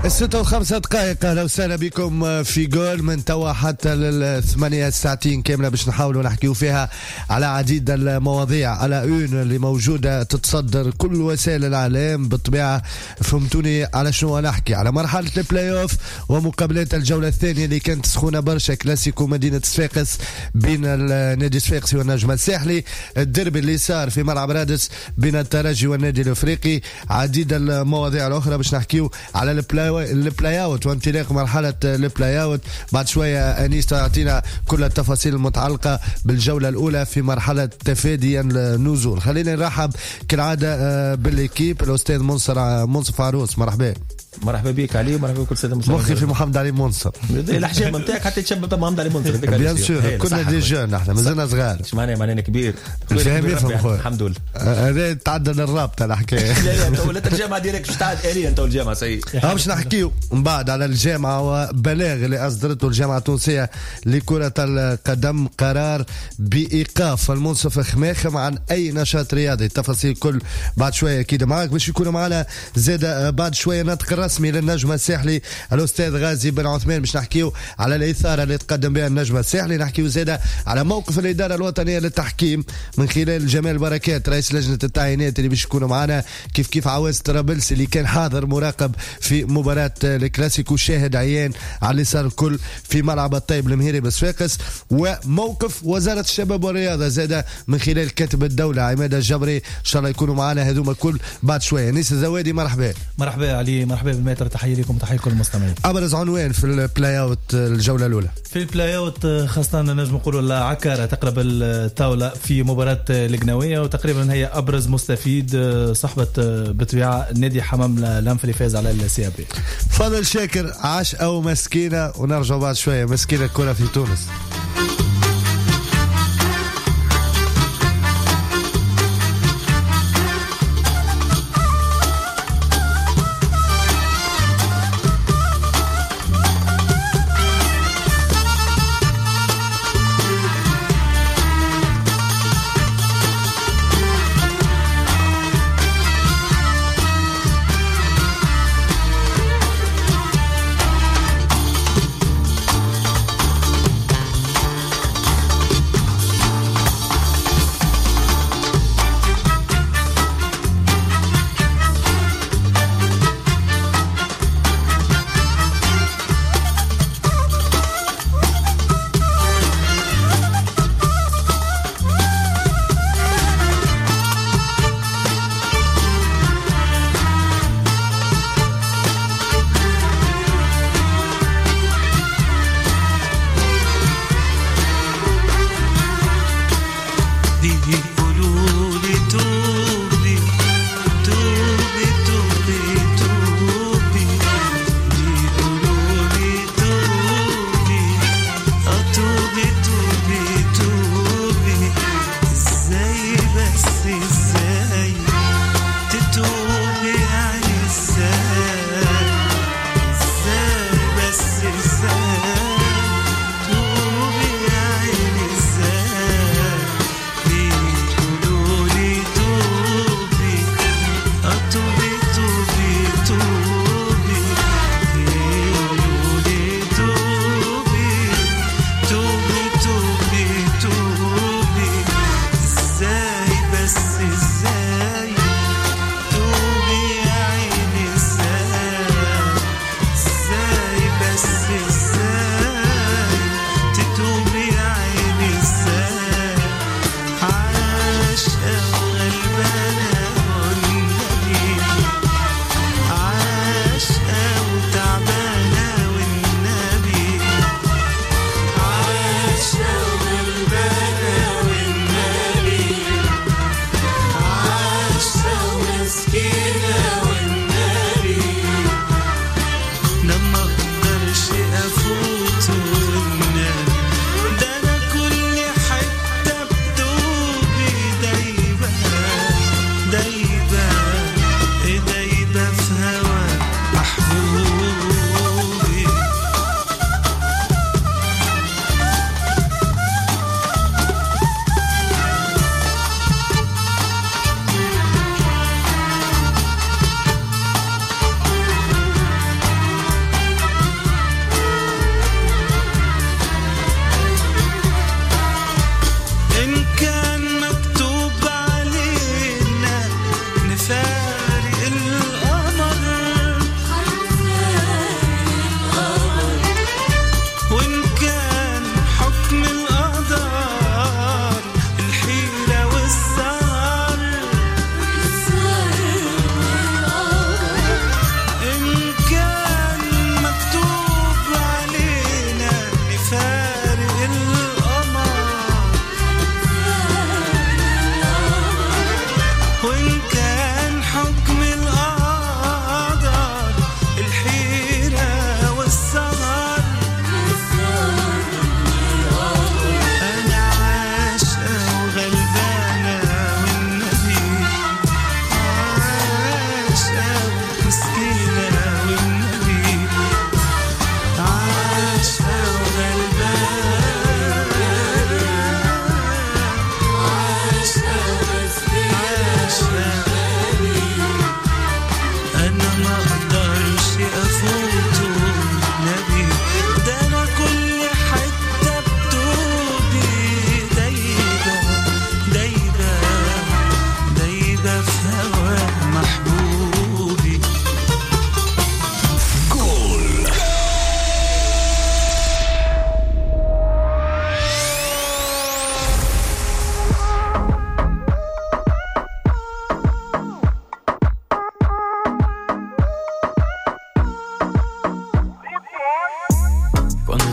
6:05. اهلا وسهلا بكم في جول من توا حتى ل8 ساعتين كامله باش نحاولوا نحكيوا فيها على عديد المواضيع. على اون اللي موجوده تتصدر كل وسائل الاعلام بالطبيعه. فهمتوني على شنو نحكي؟ على مرحله البلاي اوف ومقابلات الجوله الثانيه اللي كانت سخونه برشا. كلاسيكو مدينه صفاقس بين النادي الصفاقسي والنجم الساحلي. الديربي اللي صار في ملعب رادس بين الترجي والنادي الافريقي. عديد المواضيع الاخرى باش نحكيوا على البلاي اوت وانطلاق مرحله البلاي اوت. بعد شويه انيس تعطينا كل التفاصيل المتعلقه بالجوله الاولى في مرحله تفادي النزول. خلينا نرحب كالعاده بالليكيب. الاستاذ منصف عروس، مرحبا بك علي، مرحبا بكل سيدنا المستمعين. مخي في محمد علي منصر. الحجام نتاعك حتى تشبه محمد علي منصر. بيان سور كنا دي جون، احنا مازلنا صغار. اش معناها كبير. فاهم يفهم خويا. الحمد لله. هذا تعدى الرابطه الحكايه. لا انت ولات الجامعه ديريكت باش تعاد آلية انت والجامعه سي. باش نحكيو من بعد على الجامعه وبلاغ اللي اصدرته الجامعه التونسيه لكره القدم، قرار بايقاف المنصف خماخم عن اي نشاط رياضي. التفاصيل كل بعد شويه اكيد معاك. باش يكونوا معنا زاد بعد شويه نطق رسمي للنجم الساحلي الاستاذ غازي بن عثمان. باش نحكيو على الاثاره اللي تقدم بها النجم الساحلي. نحكيو زاد على موقف الاداره الوطنيه للتحكيم من خلال جمال بركات رئيس لجنه التعيينات اللي باش يكونوا معنا. كيف عواز طرابلس اللي كان حاضر مراقب في مباراه الكلاسيكو، شاهد عيان على اللي صار الكل في ملعب الطيب المهيري بصفاقس. وموقف وزاره الشباب والرياضه زاد من خلال كاتب الدوله عماد الجبري. ان شاء الله يكونوا معنا هذوما الكل بعد شويه. نيس الزوادي مرحبا علي، مرحبا بالماتر. تحيه لكم وتحيه لكل المستمعين. ابرز عنوان في البلاي اوت الجوله الاولى. في البلاي اوت خاصه نجم نقولوا العكاره تقرب الطاوله في مباراه القناويه، وتقريبا هي ابرز مستفيد صحبه بطبيعه نادي حمام الانف اللي فاز على السي بي. فضل شاكر عاش او مسكينه، ونرجع بعد شويه مسكينه الكره في تونس.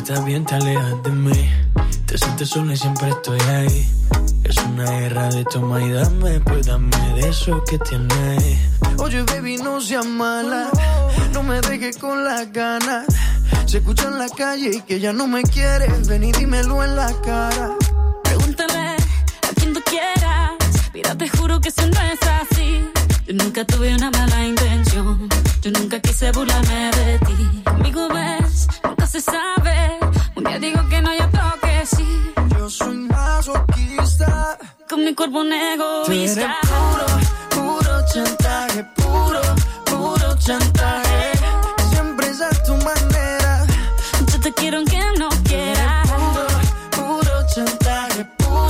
estás bien te alejas de mí. Te sientes sola y siempre estoy ahí. Es una guerra de toma y dame, pues dame de eso que tienes. Oye baby, no seas mala, no me dejes con las ganas. Se escucha en la calle y que ya no me quieres, ven y dímelo en la cara. Pregúntale a quien tú quieras, mira te juro que eso no es así. Yo nunca tuve una mala intención, yo nunca quise burlarme de ti. Conmigo ves, nunca se sabe, un día digo que no y otro que sí. Yo soy masoquista, con mi cuerpo un egoísta. Tú eres puro chantaje, puro chantaje. Siempre es a tu manera. Yo te quiero aunque no quieras. Puro chantaje,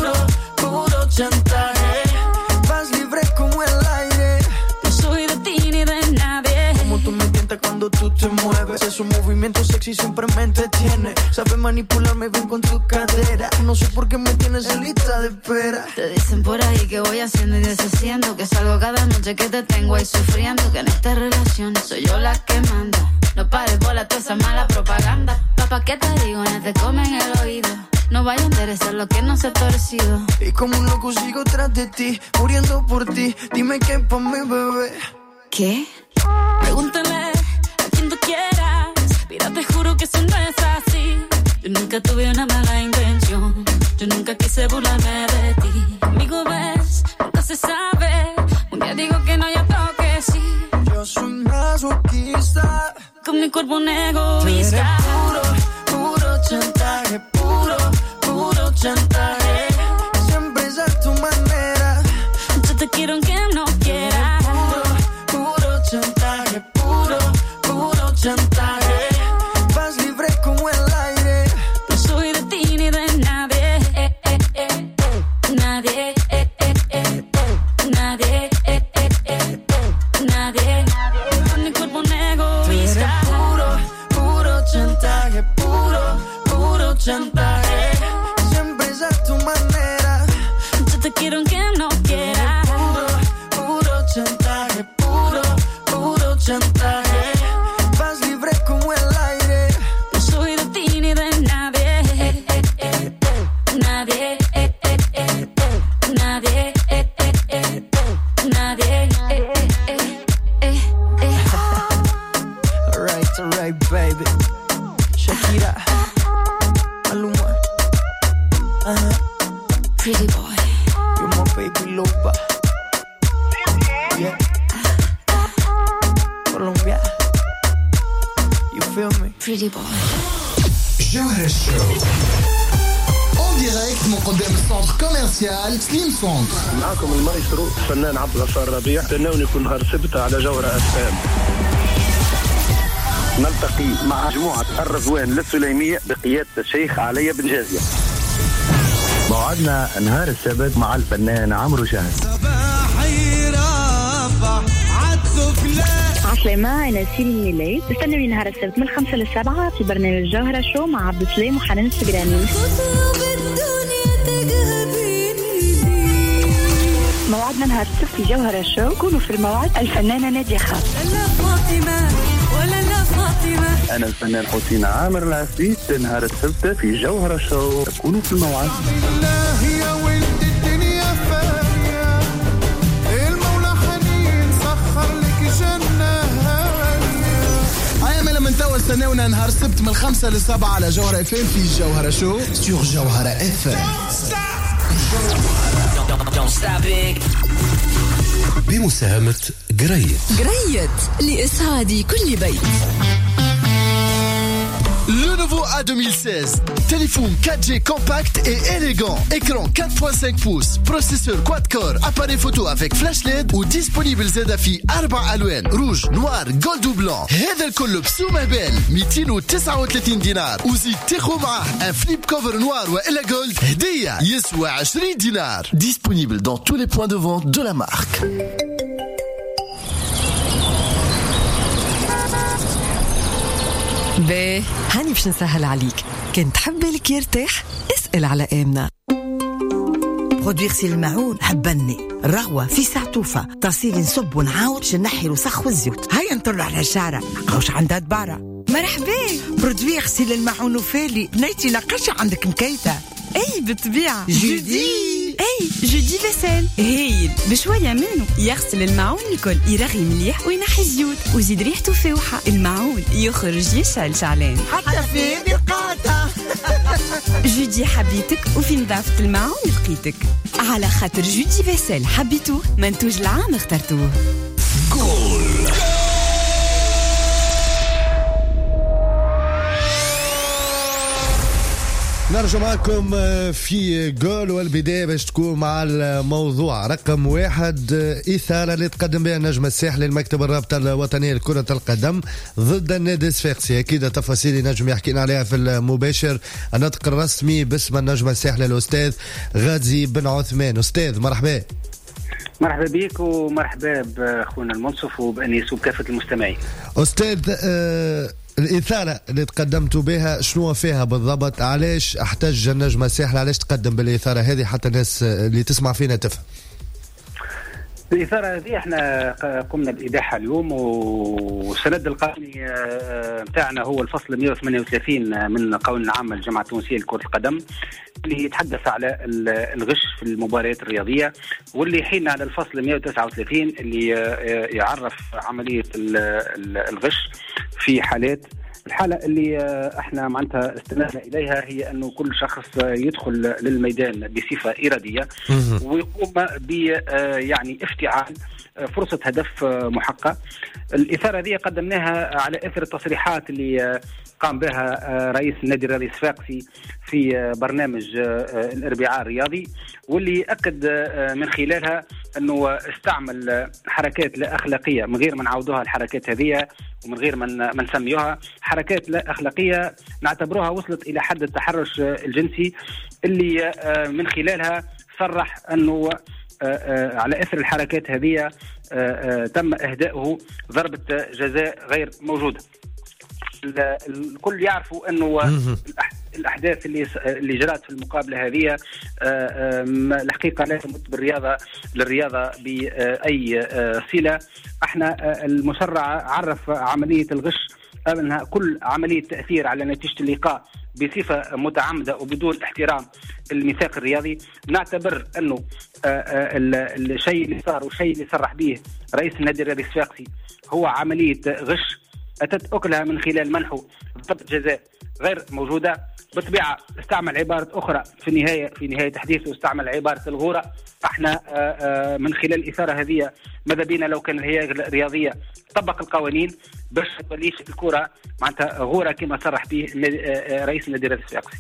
puro chantaje. Vas libre como el aire. No soy de ti ni de nadie. Como tú me tientas cuando tú te mueves. Ese movimiento sexy siempre me entretiene. Sabes manipularme bien con tu cadera. No sé por qué me tienes en lista de espera. Te dicen por ahí que voy haciendo y deshaciendo, que salgo cada noche que te tengo ahí sufriendo, que en esta relación soy yo la que manda. No pares bola toda esa mala propaganda. Papá, ¿qué te digo? No te comen el oído. No vaya a interesar lo que no se ha torcido. Y como un loco sigo tras de ti, muriendo por ti. Dime qué pa' mi bebé. ¿Qué? Pregúntale a quien tú quieras, mira te juro que eso no es así. Yo nunca tuve una mala intención, yo nunca quise burlarme de ti. Conmigo ves, nunca se sabe, un día digo que no y otro que sí. Yo soy masoquista, con mi cuerpo un egoísta. Puro chantaje, puro chantaje. Siempre es a tu manera. Yo te quiero aunque no quieras. Puro chantaje, puro chantaje. Vas libre como el aire. No soy de ti ni de nadie. Nadie. Nadie. Con mi cuerpo un egoísta. Puro chantaje, puro chantaje. Siempre es a tu manera. Yo te quiero aunque no quieras. Puro chantaje, puro chantaje. Vas libre como el aire. No soy de ti ni de nadie. Nadie. Alright, baby. Shakira, Maluma, Pretty boy, you're my baby lover. Yeah, Colombia, you feel me? pretty boy. جوهر الشو اون دايركت من قدام السنتر كوميرسيال سليم سونتر. معكم المايسترو الفنان عبد الغفار ربيع. تناوني كل نهار سبت على جوهرة FM. نلتقي مع مجموعة الرضوان للسليمية بقيادة الشيخ علي بن جازية. موعدنا نهار السبت مع الفنان عمرو شاهد. صباحي رافع عالسفلى. عسلامة، أنا سيري ميلاد. استنوني نهار السبت من 5 ل 7 في برنامج جوهرة شو مع عبد السلام وحنان السجراني. موعدنا نهار السبت في جوهرة شو. كونوا في الموعد الفنانة نادية خاص. أنا الفنان حسين عامر العفريت. نهار السبت في جوهرة شو كونوا في الموعد. من توا استناونا نهار السبت من 5 ل 7 على جوهرة FM في جوهرة شو سور جوهرة FM. بمساهمة قريت لإسعاد كل بيت. Le nouveau A2016, téléphone 4G compact et élégant, écran 4.5 pouces, processeur quad-core, appareil photo avec flash LED ou disponible ZFI 4 ألوان, rouge, noir, gold ou blanc. هذا الكل بسومة بال 239 دينار وزيد تاخو معاه un flip cover noir وإلا gold هدية يسوى 20 دينار. Disponible dans tous les points de vente de la marque. باهي هاني باش نسهل عليك. كنت تحب بالك يرتاح؟ اسأل على آمنة. برودوير سيل المعون حبني الرغوة في ساعتوفة تصير نصب ونعاود شنحي الوسخ والزيوت. هيا نطلع على الشارع عاوش عندها دبارة مرحبا. برودوي غسيل الماعون وفالي بنيتي ناقشة عندك مكيفة. اي بالطبيعة جودي. اي جودي فيسيل هايل بشوية منه يغسل الماعون الكل يرغي مليح وينحي الزيوت ويزيد ريحته فوحة. الماعون يخرج يشعل شعلان حتى في هذه القاطة. جودي حبيتك وفي نظافة الماعون لقيتك. على خاطر جودي فيسيل حبيتوه منتوج العام اخترتوه. جول. نرجع معكم في جول، والبداية باش تكون مع الموضوع رقم 1. إثارة اللي تقدم بها النجم الساحلي للمكتب الرابطة الوطنية لكرة القدم ضد النادي الصفاقسي. أكيد تفاصيل نجم يحكينا عليها في المباشر. النطق الرسمي باسم النجم الساحلي الأستاذ غازي بن عثمان. أستاذ مرحبا. مرحبا بك ومرحبا بأخونا المنصف وبأنيس وبكافة المستمعين. أستاذ الإثارة اللي تقدمتوا بها شنو فيها بالضبط؟ علاش احتج النجم الساحلي؟ علاش تقدم بالإثارة هذه حتى الناس اللي تسمع فينا تفهم؟ الإثارة هذه احنا قمنا بإيضاحها اليوم، والسند القانوني بتاعنا هو الفصل 138 من قانون العام للجامعة التونسية لكرة القدم اللي يتحدث على الغش في المباريات الرياضية، واللي حين على الفصل 139 اللي يعرف عملية الغش في حالات. الحالة اللي احنا معناتها استندنا اليها هي انه كل شخص يدخل للميدان بصفة ارادية ويقوم ب يعني افتعال فرصة هدف محقق. الإثارة هذه قدمناها على اثر التصريحات اللي قام بها رئيس النادي الرياضي الصفاقسي في برنامج الاربعاء الرياضي، واللي اكد من خلالها انه استعمل حركات لا اخلاقيه من غير ما نعودوها الحركات هذه ومن غير ما نسميوها حركات لا اخلاقيه نعتبروها وصلت الى حد التحرش الجنسي، اللي من خلالها صرح انه على اثر الحركات هذه تم اهداؤه ضربه جزاء غير موجوده. الكل يعرفوا انه الاحداث اللي جرت في المقابله هذه الحقيقه لا تمت للرياضه باي صله. احنا المشرع عرف عمليه الغش انها كل عمليه تاثير على نتيجه اللقاء بصفه متعمده وبدون احترام الميثاق الرياضي. نعتبر انه الشيء اللي صار والشيء اللي صرح به رئيس النادي الرياضي الصفاقسي هو عمليه غش أتت أكلها من خلال منحه ضربة جزاء غير موجودة. بالطبيعة استعمل عبارة أخرى في نهاية تحديثه، استعمل عبارة الغورة. احنا من خلال الإثارة هذه ماذا بينا لو كان الهيئة الرياضية طبق القوانين باش توليش الكرة معناتها غورة كما صرح به رئيس النادي الرياضي الصفاقسي.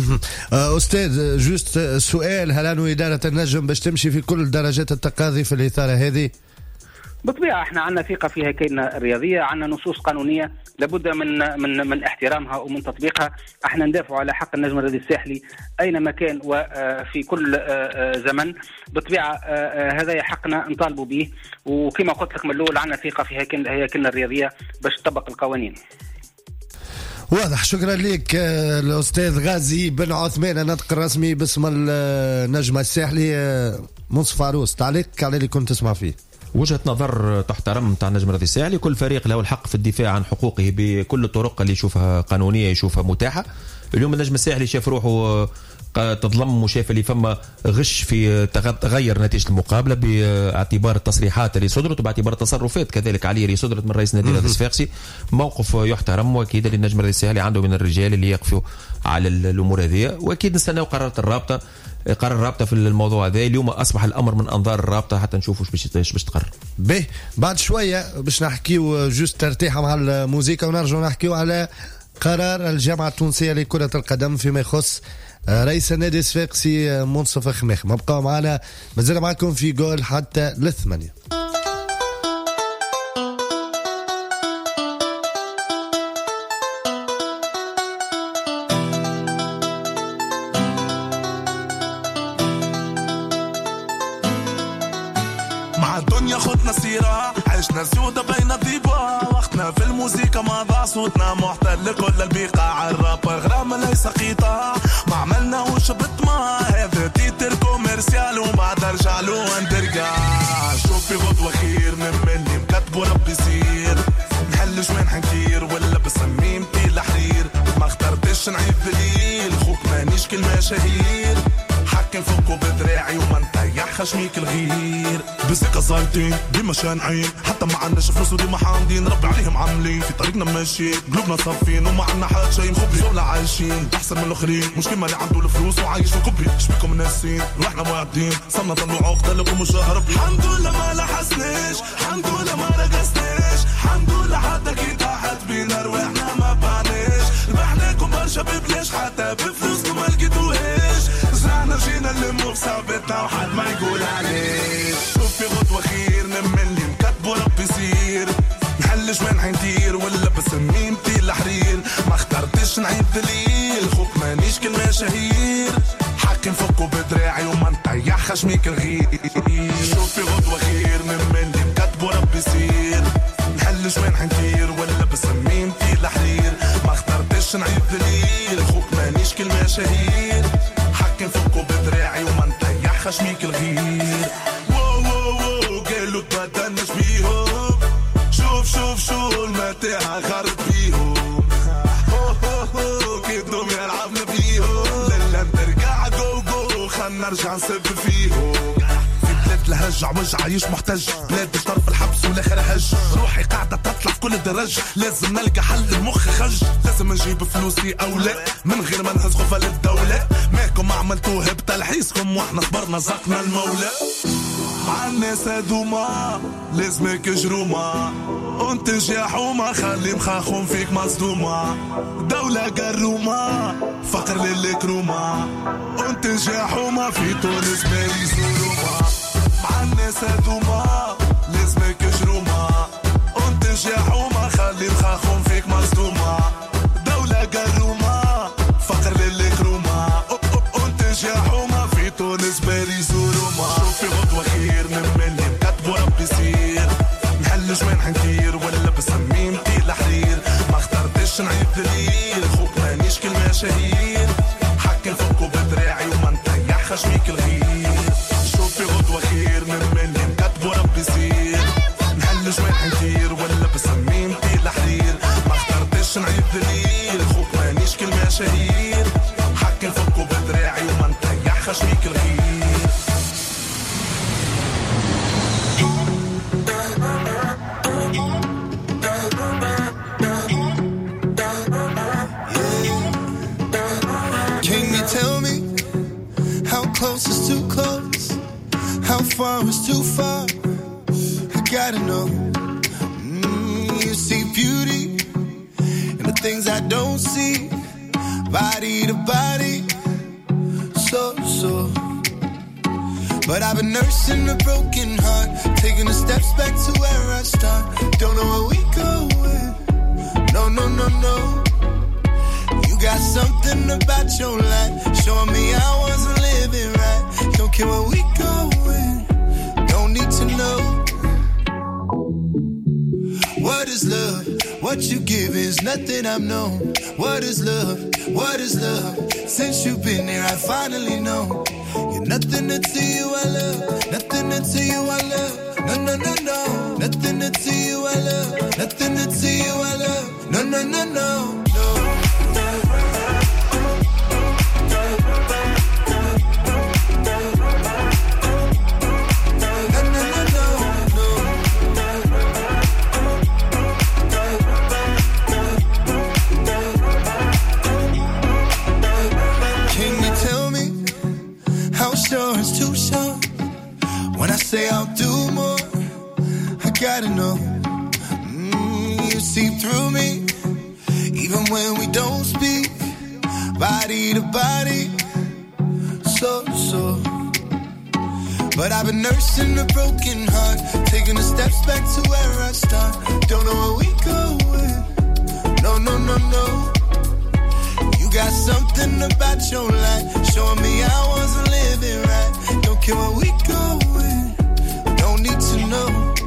أستاذ جوست سؤال، هل أنه إدارة النجم باش تمشي في كل درجات التقاضي في الإثارة هذه؟ بالطبيعة احنا عندنا ثقة في هيكلنا الرياضية، عندنا نصوص قانونية لابد من احترامها ومن تطبيقها. احنا ندافع على حق النجم الرياضي الساحلي اينما كان وفي كل زمن. بالطبيعة هذا حقنا نطالبوا به، وكما قلت لك من الاول عندنا ثقة في هيكلنا الرياضية باش تطبق القوانين. واضح. شكرا لك الأستاذ غازي بن عثمان، النطق الرسمي باسم النجم الساحلي. منصف عروس تعليق على اللي كنت تسمع فيه. وجهة نظر تحترم تاع النجم الرياضي الساحلي. كل فريق له الحق في الدفاع عن حقوقه بكل الطرق اللي يشوفها قانونية يشوفها متاحة. اليوم النجم الساحلي شاف روحه تظلم وشاف اللي فما غش في تغير نتيجة المقابلة باعتبار التصريحات اللي صدرت وباعتبار التصرفات كذلك عليه اللي صدرت من رئيس النادي الرياضي الصفاقسي. موقف يحترم، واكيد اللي النجم الرياضي الساحلي عنده من الرجال اللي يقفوا على الامور هذه، واكيد نستناو قرارات الرابطة. قرار الرابطة في الموضوع هذا اليوم أصبح الأمر من أنظار الرابطة حتى نشوفوا باش تقرر. به بعد شوية باش نحكيو جوست ترتيحة مع الموسيقى ونرجع نحكيو على قرار الجامعة التونسية لكرة القدم فيما يخص رئيس النادي الصفاقسي منصف خميخ. بقوا معنا، مازال معكم في جول حتى 8. مع الدنيا خدنا سيرة، عشنا سيودة بين ضيبة، وقتنا في الموسيقى ما ضاع صوتنا محتل كل البقاع. الراب غرام ليس قطاع، ما عملناهوش بالطمع، هذا تيتر كوميرسيال وبعد ارجع له وندرجع. شوفي غدوة خير من مني مكتبه ربي يصير، نحلش وين حنكير ولا بصميم المشاهير حكم فوقه بدراعي وما نطيح خشميك الغير بسكة زايدين ديما شانعين حتى ما عندناش فلوس وديما حامدين ربي عليهم عاملين في طريقنا ماشيين قلوبنا صافين وما عندنا حد شي مخبي ولا عايشين احسن من الاخرين مش كيما اللي عنده الفلوس وعايش في كوبي شبيكم ناسين روحنا واعدين صرنا ضلوا عقدة لكم مش هربين الحمد لله ما لحسناش الحمد لله ما رقصناش الحمد لله حتى كي تحت بينا رواحنا ما بعناش ربحناكم برشا ببلاش حتى بفلوسكم ما لقيتوهاش زعنا جينا نلمو بصعبتنا وحد ما يقول عليه شوف في غدوة خير نملي مكتبو ربي يصير نحلش وين حندير ولا بس ميمتي الحرير ما اخترتش نعيد دليل خوك مانيش كالمشاهير حاكم فوقو بدراعي وما نطيح خشميك الغير شوف في غدوة خير نملي مكتبو ربي يصير نحلش وين حندير ولا بس ميمتي الحرير ما اخترتش نعيد دليل خوك مانيش كالمشاهير حكم فوقه بدراعي وما نطيح خشميك الغير واو واو واو قالوا تبدلناش بيهم شوف شوف شو المتاعة غرب بيهم كيدهم يلعبنا بيهم للا نرجع جو جو خلنا نرجع نسب فيهم بلاد الهرج عوج عايش محتاج بلاد طرف الحبس والاخر هج روحي قاعدة تطلع في كل درج لازم نلقى حل المخ خج لازم نجيب فلوسي او لا من غير ما نهز خوفة للدولة ماكم عملتوه بتلحيسكم واحنا صبرنا زقنا المولى مع الناس هدوما لازمك جروما انتج يا حومة خلي مخاخهم فيك مصدومة دولة قرومة فقر للكرومة انتج يا حومة في تونس باريس وروما مع الناس هدوما لازمك جروما انتج يا حومة خلي مخاخهم فيك مصدومة دولة قرومة فقر للكرومة انتج يا حومة في تونس باريس وروما شوف في غدوة خير نملي مكتبو ربي يصير نحلش وين حندير ولا بس ميمتي الحرير ما اخترتش نعيد دليل خوك مانيش كالمشاهير حكم فوقه بدراعي وما نطيح خشميك الغير شوف في غدوة خير نملي مكتبو ربي يصير نحلش وين حندير ولا بس ميمتي الحرير ما اخترتش نعيد دليل خوك مانيش كالمشاهير حكم فوقه بدراعي وما نطيح خشميك الغير Close is too close, how far is too far, I gotta know. You see beauty in the things I don't see, body to body, so. But I've been nursing a broken heart, taking the steps back to where I start. Don't know where we going, no. You got something about your life, showing me I wasn't living right. Don't care where we going, don't need to know. What is love? What you give is nothing I've known. What is love? What is love? Since you've been here I finally know. You're nothing until you I love, nothing until you I love. No. Nothing until you I love, nothing until you I love. No. Sure, it's too short. When I say I'll do more, I gotta know. You see through me, even when we don't speak, body to body, so. But I've been nursing a broken heart, taking the steps back to where I start. Don't know where we going, no. You got something about your life, showing me I wasn't living right. Don't care where we going, don't need to know.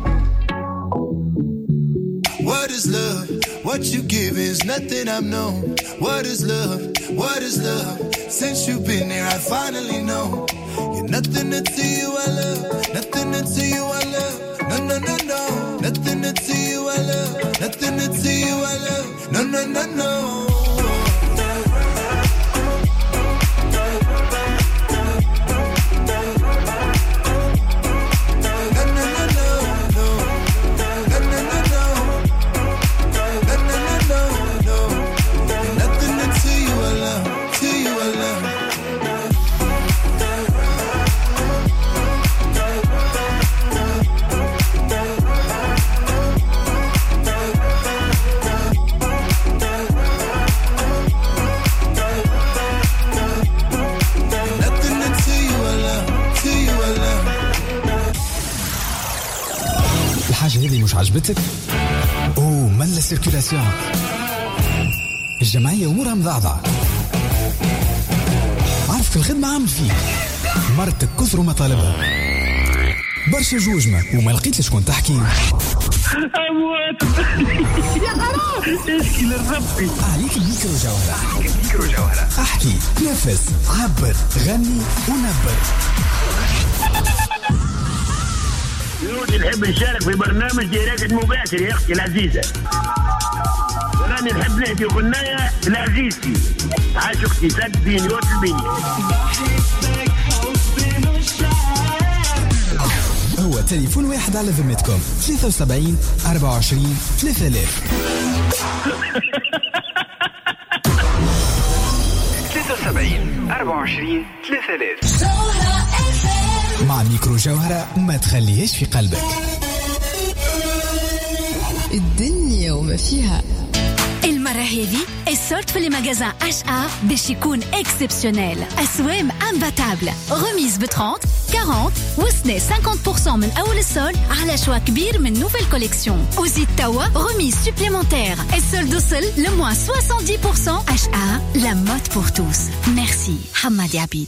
What is love? What you give is nothing I've known. What is love? What is love? Since you've been here I finally know. You're nothing until you I love, nothing until you I love. No. Nothing until you I love, nothing until you I love. No. الحاجة هذه مش عجبتك؟ أوه ملا سيركيلاسيون. الجمعية أمورها مضعضعة. عارف في الخدمة عامل فيه مرتك كثر مطالبها برشا جوجمة وما لقيت لشكون تحكي. أموات يا حرام اشكي للربي. عليك الميكرو جوهرة. احكي، نفس، عبر، غني ونبر. يودي نحب نشارك في برنامج ديريكت مباشر يا اختي العزيزة. راني نحب نحكي غناية لعزيزتي عاشقتي سدين وتلبيني. هو تليفون واحد على ذمتكم 73 24 3000. 73 24 3000. مع ميكرو جوهرة ما تخليهش في قلبك. الدنيا وما فيها. المرة هذه السورت في المغازان HA باش يكون اكسبسيونيل. أسوام امباتابل غميز ب 30 40 وسنة 50% من أول السول على شوا كبير من نوفيل كوليكسيون. وزيد توا غميز سوبليمونتير. السول دوصل لموان 70%. HA la mode pour tous. Merci حمادي عبيد.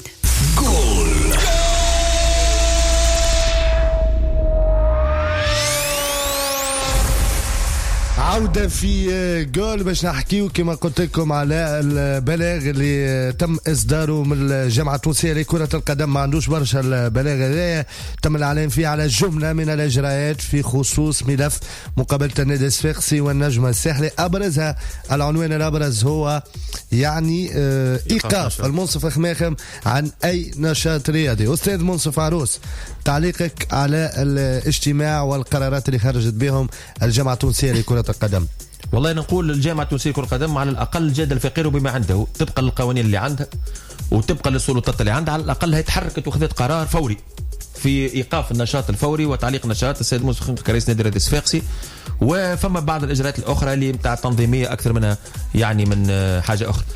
عودة في جول باش نحكيو كما قلت لكم على البلاغ اللي تم إصداره من الجامعة التونسية لكرة القدم. ما عندوش برشا البلاغ هذا، تم الإعلان فيه على جملة من الإجراءات في خصوص ملف مقابلة النادي الصفاقسي والنجم الساحلي. أبرزها العنوان الأبرز هو يعني إيقاف المنصف خماخم عن أي نشاط رياضي. أستاذ منصف عروس، تعليقك على الاجتماع والقرارات اللي خرجت بهم الجامعة التونسية لكرة القدم. والله نقول الجامعة التونسية لكرة القدم على الأقل جاد الفقير بما عنده طبقا للقوانين اللي عندها وطبقا للسلطات اللي عندها. على الأقل هي تحركت وخذت قرار فوري في إيقاف النشاط الفوري وتعليق نشاط السيد منصف كرئيس نادي الرياضي الصفاقسي. وفما بعض الإجراءات الأخرى اللي متاع تنظيمية أكثر منها يعني من حاجة أخرى.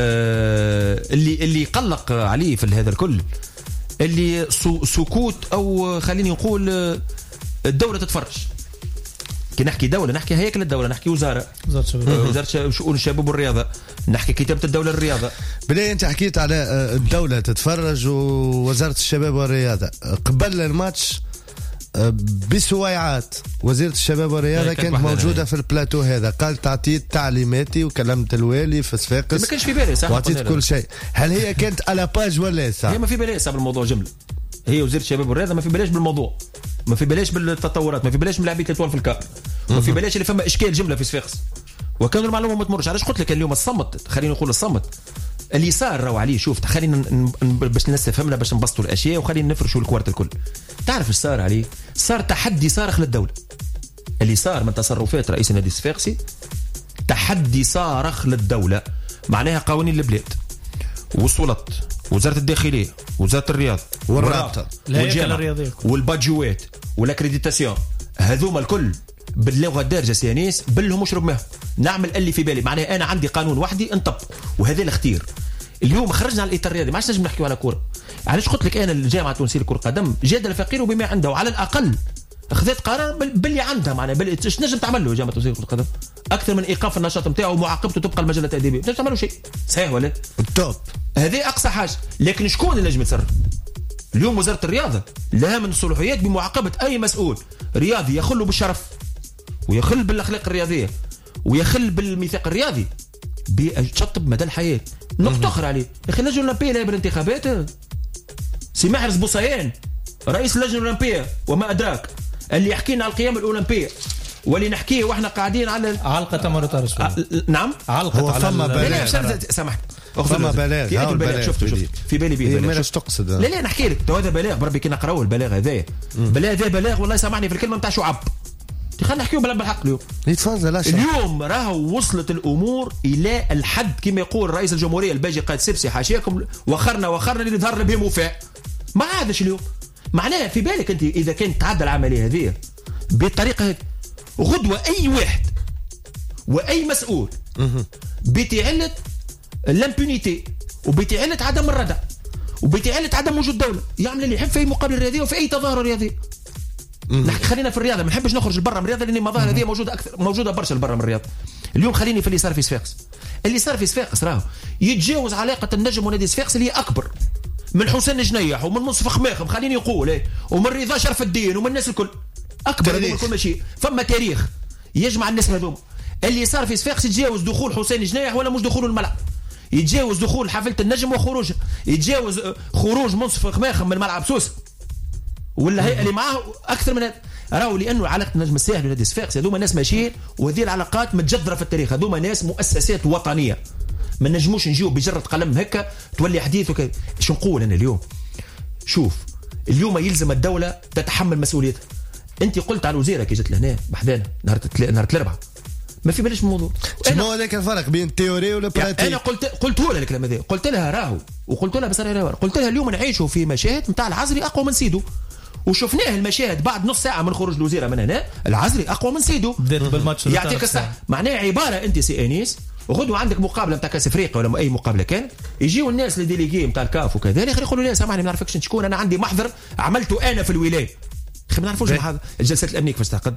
اللي قلق عليه في هذا الكل اللي سكوت أو خليني نقول الدولة تتفرج. كي نحكي دولة نحكي هيكل الدولة، نحكي وزارة شؤون الشباب والرياضة، نحكي كتابة الدولة الرياضة. بلا أنت حكيت على الدولة تتفرج ووزارة الشباب والرياضة. قبل الماتش بسويعات وزيرة الشباب والرياضة كانت موجودة في البلاتو هذا، قالت تعطيت تعليماتي وكلمت الوالي في صفاقس ما كانش في بالي صح وعطيت كل شيء. هل هي كانت على باج ولا صح؟ هي ما في بالي صح بالموضوع جملة. هي وزيرة الشباب والرياضة ما في بلاش بالموضوع، ما في بلاش بالتطورات، ما في بلاش من لاعبين تطول في الكار، ما في بلاش اللي فما اشكال جملة في صفاقس. وكانوا المعلومة ما تمرش. علاش قلت لك اليوم الصمت، خلينا نقول الصمت اللي صار راهو عليه. شوف خلينا باش الناس تفهمنا باش نبسطوا الاشياء وخلينا نفرشوا الكوارت الكل. تعرف ايش صار عليه؟ صار تحدي صارخ للدولة. اللي صار من تصرفات رئيس النادي الصفاقسي تحدي صارخ للدولة. معناها قوانين البلاد والسلطات، وزارة الداخلية، وزارة الرياضة والرابطة والجامعة والبادجوات والاكريديتاسيون، هذوما الكل باللغة الدارجة سيانيس بلهم وشرب ماهم. نعمل اللي في بالي. معناها أنا عندي قانون وحدي انطبق وهذا الاختيار. اليوم خرجنا على الإطار الرياضي، ما عادش نجم نحكيو على كورة. علاش قلت لك أنا الجامعة التونسية لكرة القدم جاد الفقير وبما عنده، وعلى الأقل خذت قرار باللي عندها. معناها ايش نجم تعمل له الجامعة التونسية لكرة القدم أكثر من إيقاف النشاط نتاعه ومعاقبته طبقا المجلة التأديبية؟ ما تعملوا شيء صحيح ولا؟ التوب هذه أقصى حاجة. لكن شكون اللي نجم يتصرف؟ اليوم وزارة الرياضة لها من الصلاحيات بمعاقبة أي مسؤول رياضي يخل بالشرف ويخل بالأخلاق الرياضية ويخل بالميثاق الرياضي بشطب مدى الحياة. نقطة أخرى عليه يا أخي اللجنة الأولمبية لها بالانتخابات. سي محرز بوصيان رئيس اللجنة الأولمبية وما أدراك اللي يحكينا على القيام الأولمبية واللي نحكيه واحنا قاعدين على علقة تمرد نعم علقة فما بلاغ. سامحك فما بلاغ. شفت في بالي بيه ماذا تقصد؟ لا نحكي لك هذا بلاغ بربي كي نقراوه البلاغ هذايا بلاغ والله سامحني في الكلمة نتاع شعب. خلينا نحكيو بالحق اليوم. اليوم راهو وصلت الامور الى الحد كما يقول رئيس الجمهوريه الباجي قائد سبسي حاشيكم وخرنا اللي ظهر بهم وفاء. ما عادش اليوم. معناها في بالك انت اذا كانت تعدى العمليه هذه بالطريقه هذه غدوه اي واحد واي مسؤول بتعلة الامبونيتي وبتعلة عدم الردع وبتعلة عدم وجود دوله يعمل اللي يحب في اي مقابله رياضيه وفي اي تظاهره رياضيه. نحكي خلينا في الرياضه، ما نحبش نخرج لبرا من الرياضه لان المظاهر هذه موجوده اكثر، موجوده برشا لبرا من الرياضه. اليوم خليني في اللي صار في صفاقس. اللي صار في صفاقس راهو يتجاوز علاقه النجم ونادي صفاقس اللي هي اكبر من حسين جنيح ومن منصف خماخم، خليني نقول ومن رضا شرف الدين ومن الناس الكل اكبر من كل شيء. فما تاريخ يجمع الناس هذوما. اللي صار في صفاقس يتجاوز دخول حسين جنيح ولا مش دخول الملعب، يتجاوز دخول حفله النجم وخروجها، يتجاوز خروج منصف خماخم من ملعب سوسه ولا هي اللي معاه اكثر من هذا. راهو لانه علاقه النجم الساحلي ونادي صفاقس هذوما ناس ماشيين، وهذه العلاقات متجذره في التاريخ. هذوما ناس مؤسسات وطنيه، ما نجموش نجيو بجرة قلم هكا تولي حديث وكذا. شو نقول انا اليوم؟ شوف اليوم يلزم الدوله تتحمل مسؤوليتها. انت قلت على الوزيره كي جت لهنا بحذانا نهار الاربعاء، ما في بالش من الموضوع. شنو هذاك الفرق بين التيوري والبراتيك؟ انا قلت لها الكلام هذا، قلت لها راهو، وقلت لها بصراحه قلت لها اليوم نعيشوا في مشاهد نتاع العزري اقوى من سيدو، وشفناه المشاهد بعد نص ساعه من خروج الوزيره من هنا. العزري اقوى من سيدو يعطيك الصح. معناها عباره انت سي انيس وغدوه عندك مقابله نتاع كاس افريقيا ولا اي مقابله كانت، يجيوا الناس اللي ديليغي نتاع الكاف وكذا يقولوا لي سامحني ما نعرفكش انت شكون، انا عندي محضر عملته انا في الولايه. ما نعرفوش هذا الجلسات الامنيه كيفاش تعقد.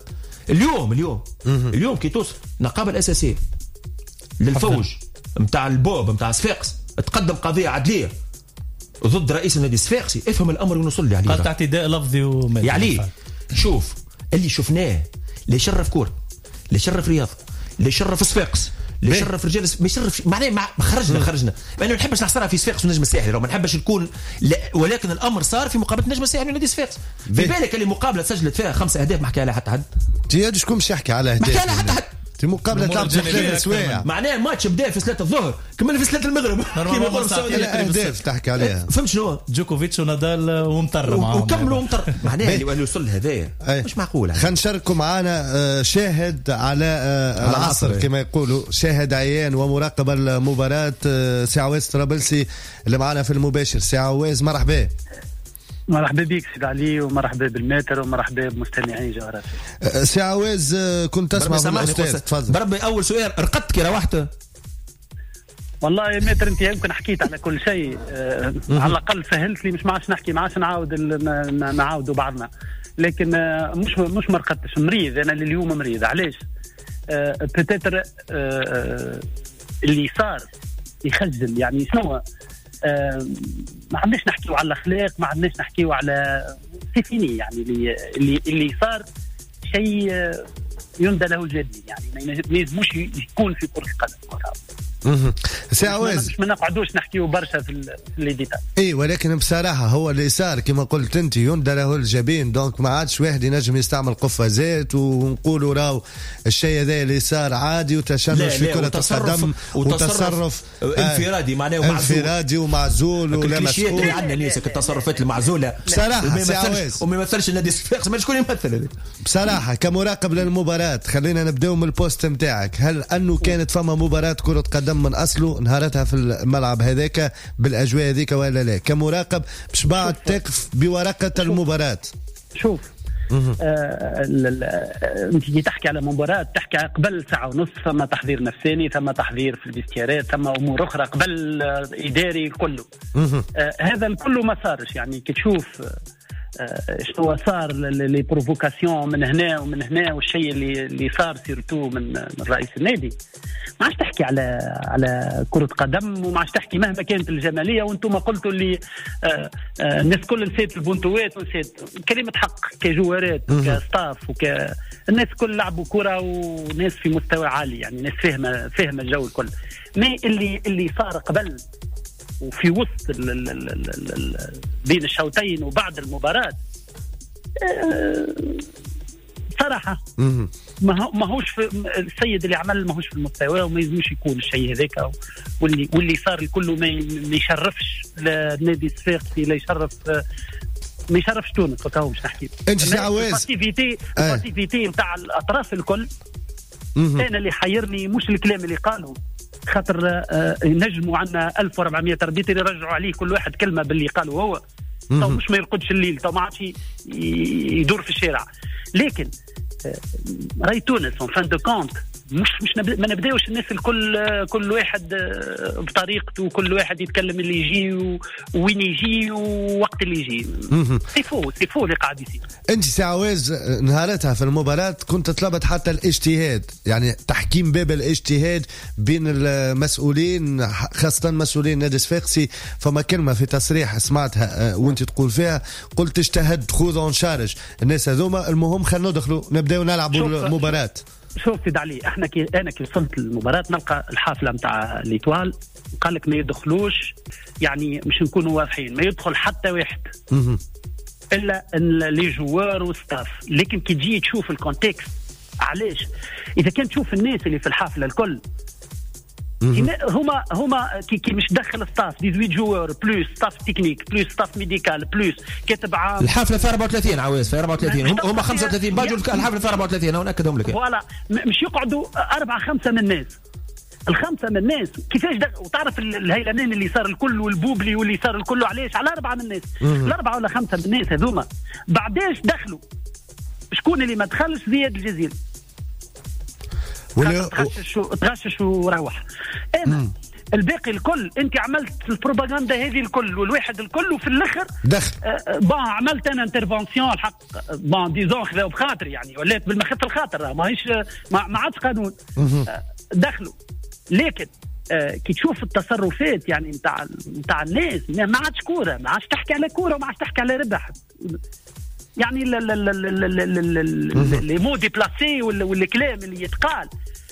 اليوم كي توصل نقابه الاساسيه للفوج نتاع البوب نتاع صفاقس تقدم قضيه عدليه ضد رئيس النادي الصفاقسي، افهم الامر ونوصل لي عليه. قال اعتداء لفظي ومادي يعني شوف اللي شفناه اللي يشرف كوره، اللي يشرف رياضه، اللي يشرف صفاقس، اللي يشرف رجال، ما يشرف معناه خرجنا انا ما نحبش نحصرها في صفاقس والنجم الساحلي، ما نحبش نكون ولكن الامر صار في مقابله النجم الساحلي ونادي صفاقس. في بالك اللي مقابله سجلت فيها 5 أهداف ما حكى عليها حتى حد. تي شكون باش يحكي على اهداف؟ ما حكى عليها حتى حد. في مقابله تلعب في 3 سوايع، معناه الماتش بدا في 3 الظهر كمل في 3 المغرب كيما يقولوا السعوديه. الاهداف تحكي عليها فهمت شنو؟ جوكوفيتش ونادال ومطر معاهم وكملوا مطر. معناه اللي يوصل لهذايا مش معقول. خلينا نشاركوا معنا شاهد على العصر كما يقولوا، شاهد عيان ومراقب المباراه سي عواز طرابلسي اللي معنا في المباشر. سي عواز مرحبا. مرحبا بك سيد علي، ومرحبا بالماتر، ومرحبا بمستمعين جوهر. سي عواز كنت تسمع من الاستاذ، تفضل. بربي اول سؤال رقدت كي روحت؟ والله يا ماتر انت يمكن حكيت على كل شيء، على الاقل سهلت لي، مش معاش نحكي، معاش نعاودوا بعضنا، لكن مش ما رقدتش، مريض انا اليوم مريض. علاش؟ بتاتر اللي صار يخجل، يعني شنو؟ ما عندناش نحكيو على الاخلاق، ما عندناش نحكيو على سيفيني، يعني اللي صار شيء يندى له الجدي، يعني ما يلزموش يكون في كرة القدم. سي عواز مش ما نقعدوش نحكيو برشا في الليديتال. اي ولكن بصراحه هو اللي صار كما قلت انت يندى له الجبين، دونك ما عادش واحد ينجم يستعمل قفازات ونقولوا راهو الشيء هذا اللي صار عادي وتشنج في كرة القدم وتصرف انفرادي، معناه انفرادي ومعزول ولا مسؤول. اللي عندنا نيسك التصرفات المعزوله بصراحه سي عواز وما يمثلش النادي الصفاقسي، ما شكون يمثل بصراحه كمراقب للمباراه. خلينا نبداو من البوست نتاعك، هل انه كانت فما مباراه كرة قدم من اصله نهارتها في الملعب هذاك بالاجواء هذيك ولا لا؟ كمراقب باش بعد تقف بورقه المباراه. شوف انت تحكي على مباراه، تحكي قبل ساعه ونص ثم تحضير نفساني، ثم تحضير في الفيستيارات، ثم امور اخرى قبل اداري كله. هذا كله ما صارش، يعني كي تشوف شنو صار لي بروفوكاسيون من هنا ومن هنا، والشيء اللي صار سيرتو من رئيس النادي، ما عادش تحكي على كرة قدم، وما عادش تحكي مهما كانت الجمالية. وانتم قلتوا اللي الناس كل نسيت البنتوات ونسيت كلمة حق كجوارات وكستاف الناس كل لعبوا كرة وناس في مستوى عالي، يعني ناس فاهمة الجو الكل. ما اللي صار قبل وفي وسط بين الشوطين وبعد المباراة صراحة ما هوش في السيد اللي عمل، ما هوش في المستوى، وما يلزمش يكون الشيء هذاك. واللي صار الكل ما يشرفش النادي الصفاقسي، لا يشرف، ما يشرفش تونس. هكا مش نحكي انت سي عواز الباسيفيتي نتاع الاطراف الكل. انا اللي حيرني مش الكلام اللي قالوا، خاطر نجموا عندنا 1400 اربيتر يرجعوا عليه كل واحد كلمه باللي قالوا هو، تو مش ما يرقدش الليل، تو ما عادش يدور في الشارع. لكن راي تونس اون فان دو كونت ما نبداوش الناس الكل كل واحد بطريقته وكل واحد يتكلم اللي يجي وين يجي ووقت اللي يجي. سي فو اللي قاعد يصير. انت سي عواز نهارتها في المباراة كنت طلبت حتى الاجتهاد، يعني تحكيم باب الاجتهاد بين المسؤولين، خاصة مسؤولين نادي صفاقسي. فما كلمة في تصريح سمعتها وانت تقول فيها، قلت اجتهد خذ اون شارج الناس هذوما، المهم خلينا ندخلوا نبداو نلعبوا المباراة. شوف سيد علي، انا كي وصلت المباراة نلقى الحافلة متاع ليتوال قال لك ما يدخلوش، يعني مش نكونوا واضحين، ما يدخل حتى واحد الا لي جوار والستاف. لكن كي تجي تشوف الكونتكست، علاش اذا كان تشوف الناس اللي في الحافلة الكل هما كي مش دخل ستاف 18 جوار بلوس ستاف تكنيك بلوس ستاف ميديكال بلوس كاتب عام. الحفله في 34 عاوز في 34 هم 35 باجوا الحفله في 34 انا ناكدهم لك. فوالا مش يقعدوا 4-5 من الناس، الخمسه من الناس كيفاش وتعرف الهيلمان اللي صار الكل والبوبلي واللي صار الكل علاش على 4 من الناس، ال4 ولا 5 من الناس هذوما بعداش دخلوا. شكون اللي ما دخلش؟ زياد الجزيري تغشش وروح. انا الباقي الكل انت عملت البروباغندا هذه الكل والواحد الكل، وفي الاخر دخل عملت انا انترفونسيون الحق ديزون خذا بخاطر، يعني ولات بالمخت الخاطر ماهيش ما عادش قانون. دخلوا. لكن كي تشوف التصرفات يعني نتاع الناس ما عادش كوره، ما عادش تحكي على كوره وما عادش تحكي على ربح، يعني لي مو ديبلاسي والكلام اللي يتقال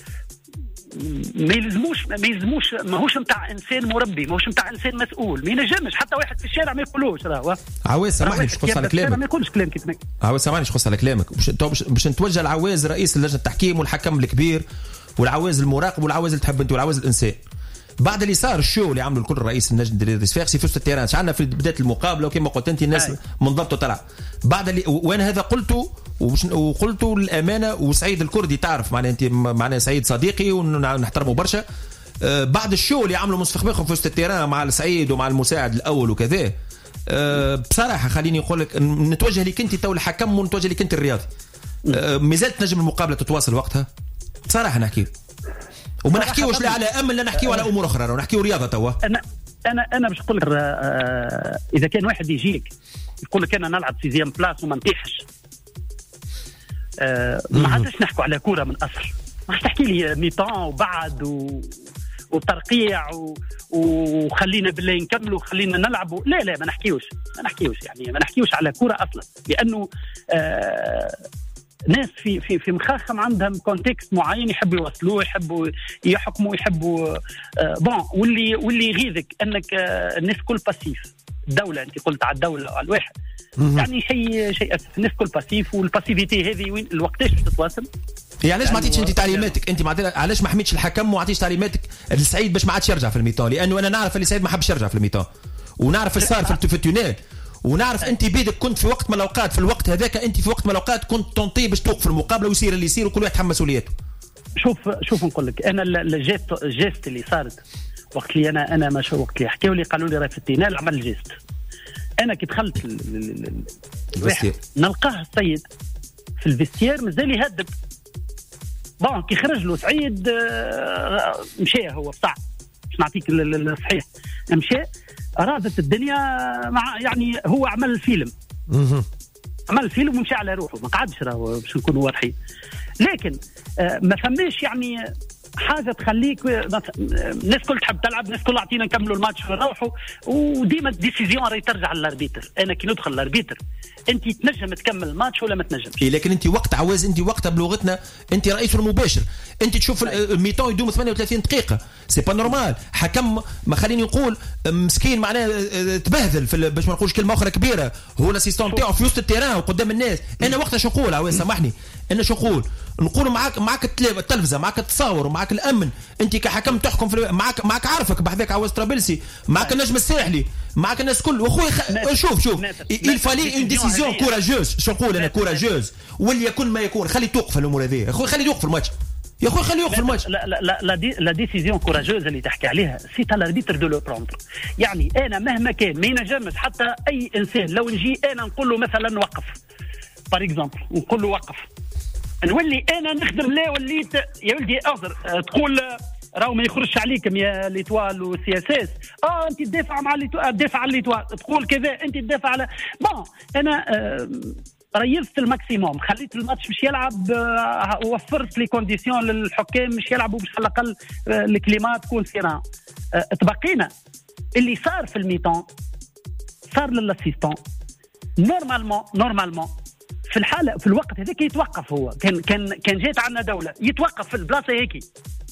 ما يلزموش ماهوش نتاع انسان مربي، ماهوش نتاع انسان مسؤول. ما ينجمش حتى واحد في الشارع ما يقولوش راهو. عواز سامحني باش نقص على كلامك، ما يقولش كلام كيف عواز سامحني باش نقص على كلامك، باش نتوجه العواز رئيس لجنه التحكيم والحكم الكبير والعواز المراقب والعواز اللي تحب انت والعواز الانسان. بعد اللي صار الشو اللي عملوا الكل رئيس النادي الصفاقسي في وسط التيران، عندنا في بدايه المقابله وكما قلت انت الناس منضبطه طلع بعد اللي وانا هذا وقلت للامانه، وسعيد الكردي تعرف معناها انت معناها سعيد صديقي ونحترمه برشا. بعد الشو اللي عملوا مصفخ في وسط التيران مع السعيد ومع المساعد الاول وكذا، بصراحه خليني نقول لك نتوجه لك انت تو الحكم ونتوجه لك انت الرياضي. مازالت نجم المقابله تتواصل وقتها بصراحه نحكي، وما نحكيوش لا على امن لا نحكيو على امور اخرى، نحكيو رياضه توا. انا باش نقول لك اذا كان واحد يجيك يقول لك انا نلعب في زيام بلاس وما نطيحش، ما عادش نحكوا على كوره من اصل. ما تحكي لي ميطان وبعد وترقيع وخلينا بالله نكملوا وخلينا نلعبوا، لا ما نحكيوش يعني ما نحكيوش على كوره اصلا، لانه ناس في مخاخهم عندهم كونتكست معين يحبوا يوصلوه، يحبوا يحكموا، يحبوا واللي يغيظك انك الناس كل باسيف. الدوله انت قلت على الدوله على الواحد، يعني شيء الناس كل باسيف، والباسيفيتي هذه وين الوقتاش باش تتواصل؟ علاش ما عطيتش انت تعليماتك؟ انت علاش ما حميتش الحكم وما عطيتش تعليماتك لسعيد باش ما عادش يرجع في الميطان؟ لانه انا نعرف اللي سعيد ما حبش يرجع في الميطان، ونعرف اللي صار في التونيل، ونعرف انت بيدك كنت في وقت من الاوقات، في الوقت هذاك انت في وقت من الاوقات كنت تنطي باش توقف المقابله ويصير اللي يصير وكل واحد يتحمل مسؤوليته. شوف نقول لك انا الجيست اللي صارت وقت اللي انا ما شو وقت اللي حكاوا لي قالوا لي راه في التينال عمل جيست. انا كي دخلت نلقاه السيد في الفيستير مازال يهدب. كي خرج له سعيد مشى هو بتاع باش نعطيك الصحيح، مشى أرادت الدنيا مع يعني هو عمل فيلم ومشى على روحه، ما قعدش راهو باش نكونوا واضحين. لكن ما فماش يعني حاجه تخليك الناس كل تحب تلعب، الناس كل اعطينا نكملوا الماتش ونروحوا، وديما الديسيزيون راهي ترجع للاربيتر. انا كي ندخل الاربيتر انت تنجم تكمل الماتش ولا ما تنجمش. لكن انت وقت عواز، انت وقتها بلغتنا انت رئيس المباشر، انت تشوف الميتون يدوم 38 دقيقه، سي با نورمال. حكم ما خليني نقول مسكين معناه تبهذل باش ما نقولش كلمه اخرى كبيره، هو الاسيستون تاعو في وسط التيران وقدام الناس. انا وقتها شو نقول عواز سامحني، انا شو نقول معاك التلفزه، معاك التصاور ومعاك الامن، انت كحكم تحكم في معاك عارفك بحذاك عواز طرابلسي، معاك النجم الساحلي، معاك الناس كل واخويا شوف الفالي اون ديسيزيون كوراجوز. شو نقول انا كوراجوز واللي يكون ما يكون، خلي توقف الامور هذه يا اخوي، خلي توقف الماتش يا اخوي، خلي يوقف الماتش. لا ديسيزيون كوراجوز اللي تحكي عليها سي تاع الاربيتر دو لو بروندر. يعني انا مهما كان ما ينجمش حتى اي انسان لو نجي انا نقول له مثلا وقف باغ اكزومبل، نقول له وقف نولي انا نخدم لا وليت يا ولدي اعذر تقول راهو ما يخرجش عليكم يا ليتوال وسي اس اس انت تدافع مع ليتوال تدافع على ليتوال تقول كذا انت تدافع على بون انا ريضت الماكسيموم خليت الماتش مش يلعب وفرت لي كونديسيون للحكام مش يلعبوا باش على الاقل الكليما تكون سيران تبقينا اللي صار في الميتون صار للاسيستون نورمالمون في الحاله في الوقت هذاك يتوقف هو كان جات عندنا دوله يتوقف في البلاصه هيك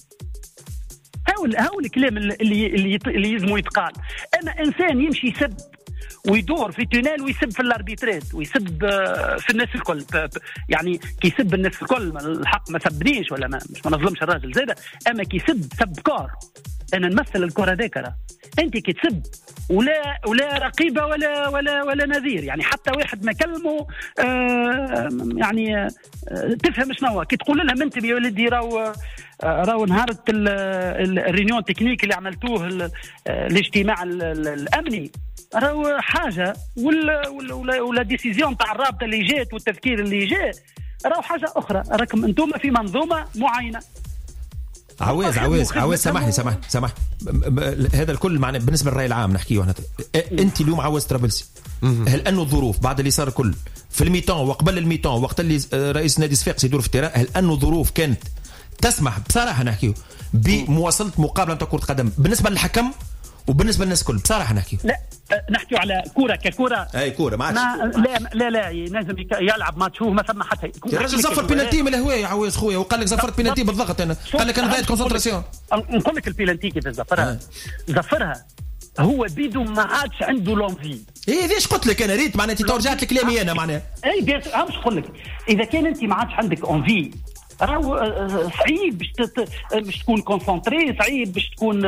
هاو الكلام اللي يلزموا يتقال. اما انسان يمشي يسب ويدور في تونيل ويسب في الاربيترات ويسب في الناس الكل يعني كيسب الناس الكل الحق ما سبنيش ولا مش ما نظلمش الراجل زاده اما كيسب سب كار انا نمثل الكره ذاكره انت كتسب ولا رقيبه ولا نذير يعني حتى واحد ما كلمه يعني تفهم شنو كي تقول لهم انت يا ولدي راهو نهار الرينيون تكنيك اللي عملتوه الاجتماع الامني راهو حاجه ولا ديسيزيون تاع الرابطه اللي جات والتفكير اللي جاء راهو حاجه اخرى راكم انتم في منظومه معينه. عواز سامحني هذا الكل معناه بالنسبه للراي العام نحكيه هنا. انت اليوم عواز طرابلسي هل انه الظروف بعد اللي صار كل في الميتون وقبل الميتون وقت اللي رئيس نادي صفاقسي يدور في التيران هل انه الظروف كانت تسمح بصراحه نحكيه بمواصله مقابله نتاع كره قدم بالنسبه للحكم وبالنسبه للناس الكل بصراحه نحكي لا نحكي على كوره ككوره اي كوره ما عادش لا لازم يلعب ماتش هو ما ثم حتى الراجل زفر بينالتي من الهواء يا عواز خويا وقال لك زفرت بينالتي بالضغط انا قال لك انا ضايعت كونسنتراسيون نقول لك البينالتي كيف زفرها هو بيدو ما عادش عنده لونفي ليش قلت لك انا ريت معناتها تو رجعت لكلامي انا معناها مش نقول لك اذا كان انت ما عادش عندك اونفي راهو صعيب باش تكون كونسونطري صعيب باش تكون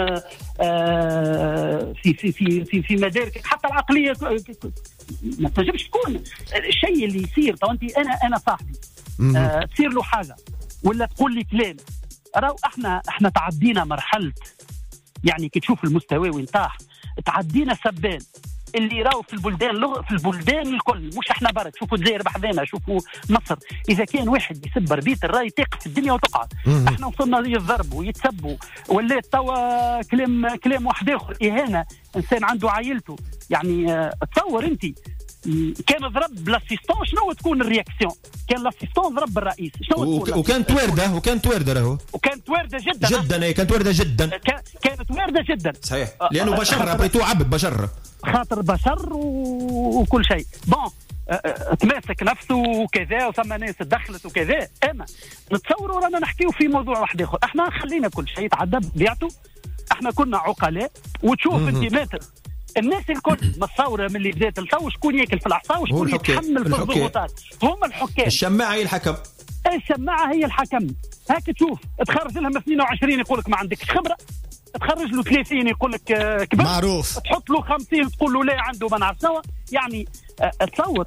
في مدارك حتى العقليه ما تنجمش تكون الشيء اللي يصير تو انت انا صاحبي تصير له حاجه ولا تقول لي كلام راهو احنا تعدينا مرحله يعني كي تشوف المستوى وين طاح تعدينا سبان اللي راهو في البلدان الكل مش احنا برك شوفوا الجزائر بحذانا شوفوا مصر اذا كان واحد يسب ربيت الراي تقف الدنيا وتقعد احنا وصلنا يضربوا ويتسبوا ولا توا كلام واحد اخر اهانه انسان عنده عائلته يعني تصور انت كان ضرب لاسيستون شنو تكون الرياكسيون كان لاسيستون ضرب الرئيس شنو وكانت وارده راهو وكانت وارده جدا كانت وارده جدا كانت وارده جدا صحيح لانه بشر بيتو عبد بشر خاطر بشر وكل شيء بون تماسك نفسه وكذا وثم ناس تدخلت وكذا اما نتصوروا رانا نحكيو في موضوع واحد اخر احنا خلينا كل شيء تعدى بطبيعته احنا كنا عقلاء وتشوف انت ماتر الناس الكل متصوره من اللي بدات لتو شكون ياكل في العصا وشكون يتحمل في الضغوطات هما الحكام الشماعه هي الحكم الشماعه هي الحكم هاك تشوف تخرج لهم 22 يقول لك ما عندكش خبره تخرج له 30 يقول لك كبر معروف تحط له 50 تقول له لا عنده ما نعرف سوا يعني تصور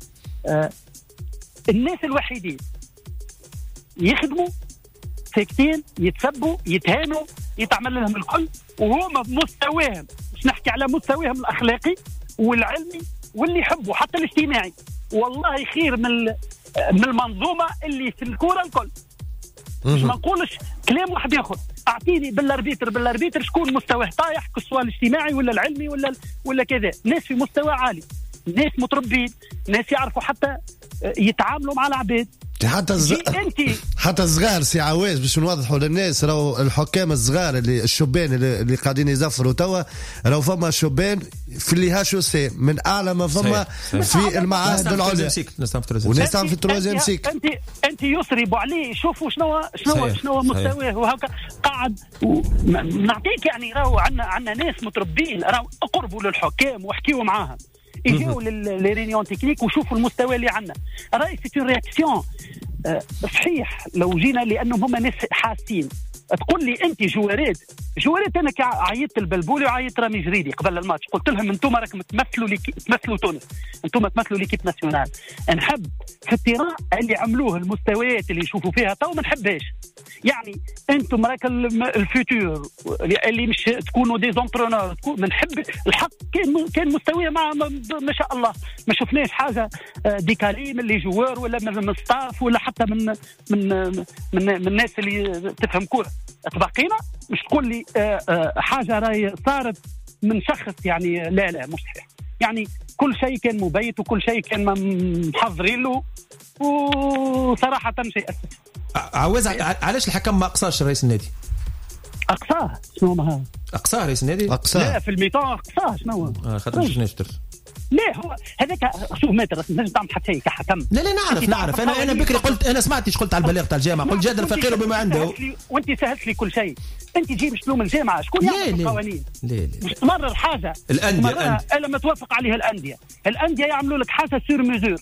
الناس الوحيدين يخدموا ساكتين يتسبوا يتهانوا يتعمل لهم الكل وهما بمستواهم مش نحكي على مستواهم الاخلاقي والعلمي واللي يحبوا حتى الاجتماعي والله خير من المنظومه اللي في الكره الكل مش ما نقولش كلام واحد ياخذ اعطيني بالاربيتر شكون مستواه طايح كسوا الاجتماعي ولا العلمي ولا كذا ناس في مستوى عالي ناس متربين ناس يعرفوا حتى يتعاملوا مع العباد حتى الصغار سي عواز باش نوضحوا للناس راهو الحكام الصغار اللي الشبان اللي قاعدين يزفروا توا راهو فما شبان في اللي هاشو سي من اعلى ما فما في المعاهد العليا وناس في التروازيام سيك انت يسربوا عليه شوفوا شنو مستواه وهكا قاعد نعطيك يعني راهو عندنا ناس متربين راهو اقربوا للحكام واحكيوا معاهم يجيو للرينيون تكنيك وشوفوا المستوى اللي عندنا راهي سي اون رياكسيون صحيح لو جينا لانهم هم ناس حاسين تقول لي انت جوارات انا عيطت البلبولي وعيطت رامي جريدي قبل الماتش، قلت لهم انتم راكم تمثلوا تونس، انتم تمثلوا ليكيب ناسيونال. نحب في التيران اللي عملوه المستويات اللي يشوفوا فيها تو ما نحبهاش. يعني انتم راك الفيتور اللي مش تكونوا دي زونترونور، نحب الحق كان مستويه ما شاء الله، ما شفناش حاجه ديكالي من لي جوار ولا من الستاف ولا حتى من الناس اللي تفهم كوره. تبقينا مش تقول لي حاجه راهي صارت من شخص، يعني لا مش صحيح. يعني كل شيء كان مبيت وكل شيء كان محضرين له، وصراحه شيء اسف. عاوز علاش الحكم ما اقصاش رئيس النادي؟ اقصاه شنو ما اقصاه رئيس النادي؟ لا في الميطان اقصاه شنو خاطر مش نشتر. لا هو هذاك شوف متر نجم تعمل حتى شيء كحكم. لا نعرف انا بكري قلت، انا سمعت ايش قلت على البلاغ تاع الجامعه، قلت جاد الفقير بما عنده. وانت سهلت لي كل شيء، انت جيب مش تلوم الجامعه، شكون يعمل القوانين؟ لا مش تمرر حاجه الانديه لما توافق عليها الانديه يعملوا لك حاجه سير ميزور.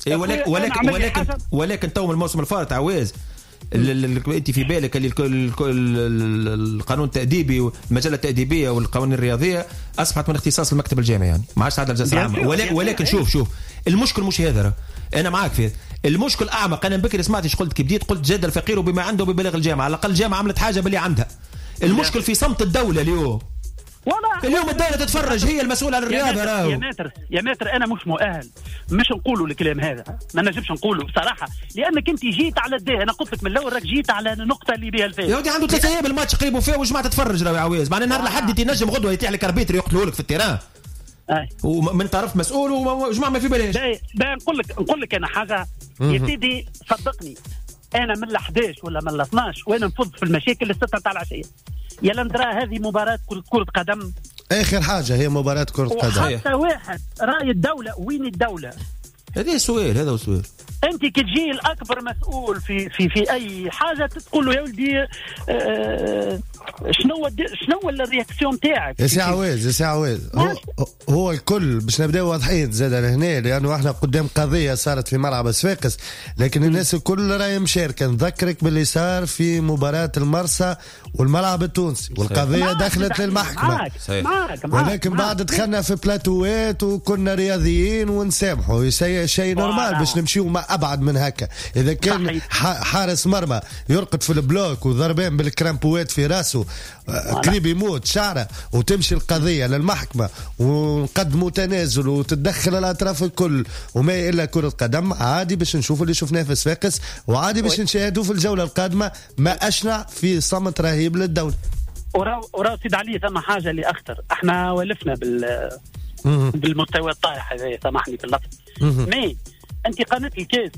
ولكن تو الموسم الفارط عواز انت في بالك اللي القانون التأديبي والمجله التأديبيه والقوانين الرياضيه اصبحت من اختصاص المكتب الجامعي، يعني ما عادش تعدل الجلسه العامه. ولكن شوف المشكل مش هذا، انا معاك فيه. المشكل اعمق. انا بكري سمعت ايش قلت كي بديت، قلت جاد الفقير وبما عنده ببلاغ الجامعه، على الاقل الجامعه عملت حاجه باللي عندها. المشكل في صمت الدوله اليوم. اليوم الدولة تتفرج، هي المسؤولة عن الرياضة. يا ماتر أنا مش مؤهل مش نقولوا الكلام هذا، ما نجمش نقوله بصراحة، لأنك أنت جيت على الديه. أنا قلت لك من الأول راك جيت على النقطة اللي بها الفايدة. يا ودي عنده 3 أيام الماتش قريبوا فيه وجماعة تتفرج راهي عواز، معناه نهار لحد ينجم غدوة يتيح لك أربيتر يقتلوا لك في التيران. ومن طرف مسؤول وجماعة ما في بالهاش. نقول لك أنا حاجة يا سيدي، صدقني أنا من 11 ولا من 12 وأنا نفض في المشاكل الستة تاع العشية. يا لندرا هذه مباراة كرة قدم، آخر حاجة هي مباراة كرة قدم. حتى واحد رأي الدولة، وين الدولة؟ هذا السؤال. انت كي تجي الاكبر مسؤول في اي حاجه تقول له يا ولدي شنو الرياكسيون تاعك؟ يا سي عواز هو الكل باش نبداو واضحين زاد لهنا، لانه احنا قدام قضيه صارت في ملعب صفاقس، لكن الناس الكل راهي مشاركه. نذكرك باللي صار في مباراه المرسى والملعب التونسي، والقضيه دخلت للمحكمه. ولكن بعد دخلنا في بلاتوات وكنا رياضيين ونسامحوا، شيء نورمال باش نمشيو ما ابعد من هكا. اذا كان حارس مرمى يرقد في البلوك وضربين بالكرامبوات في راسه قريب يموت شعره، وتمشي القضيه للمحكمه ونقدموا تنازل وتتدخل الاطراف الكل وما الا كره قدم، عادي باش نشوفوا اللي شفناه في صفاقس، وعادي باش نشاهدوا في الجوله القادمه ما اشنع في صمت رهيب للدوله. وراو سيد علي ثم حاجه اللي اخطر، احنا ولفنا بالمستوى الطايح هذا، سامحني في اللفظ. مي انت قناه الكاس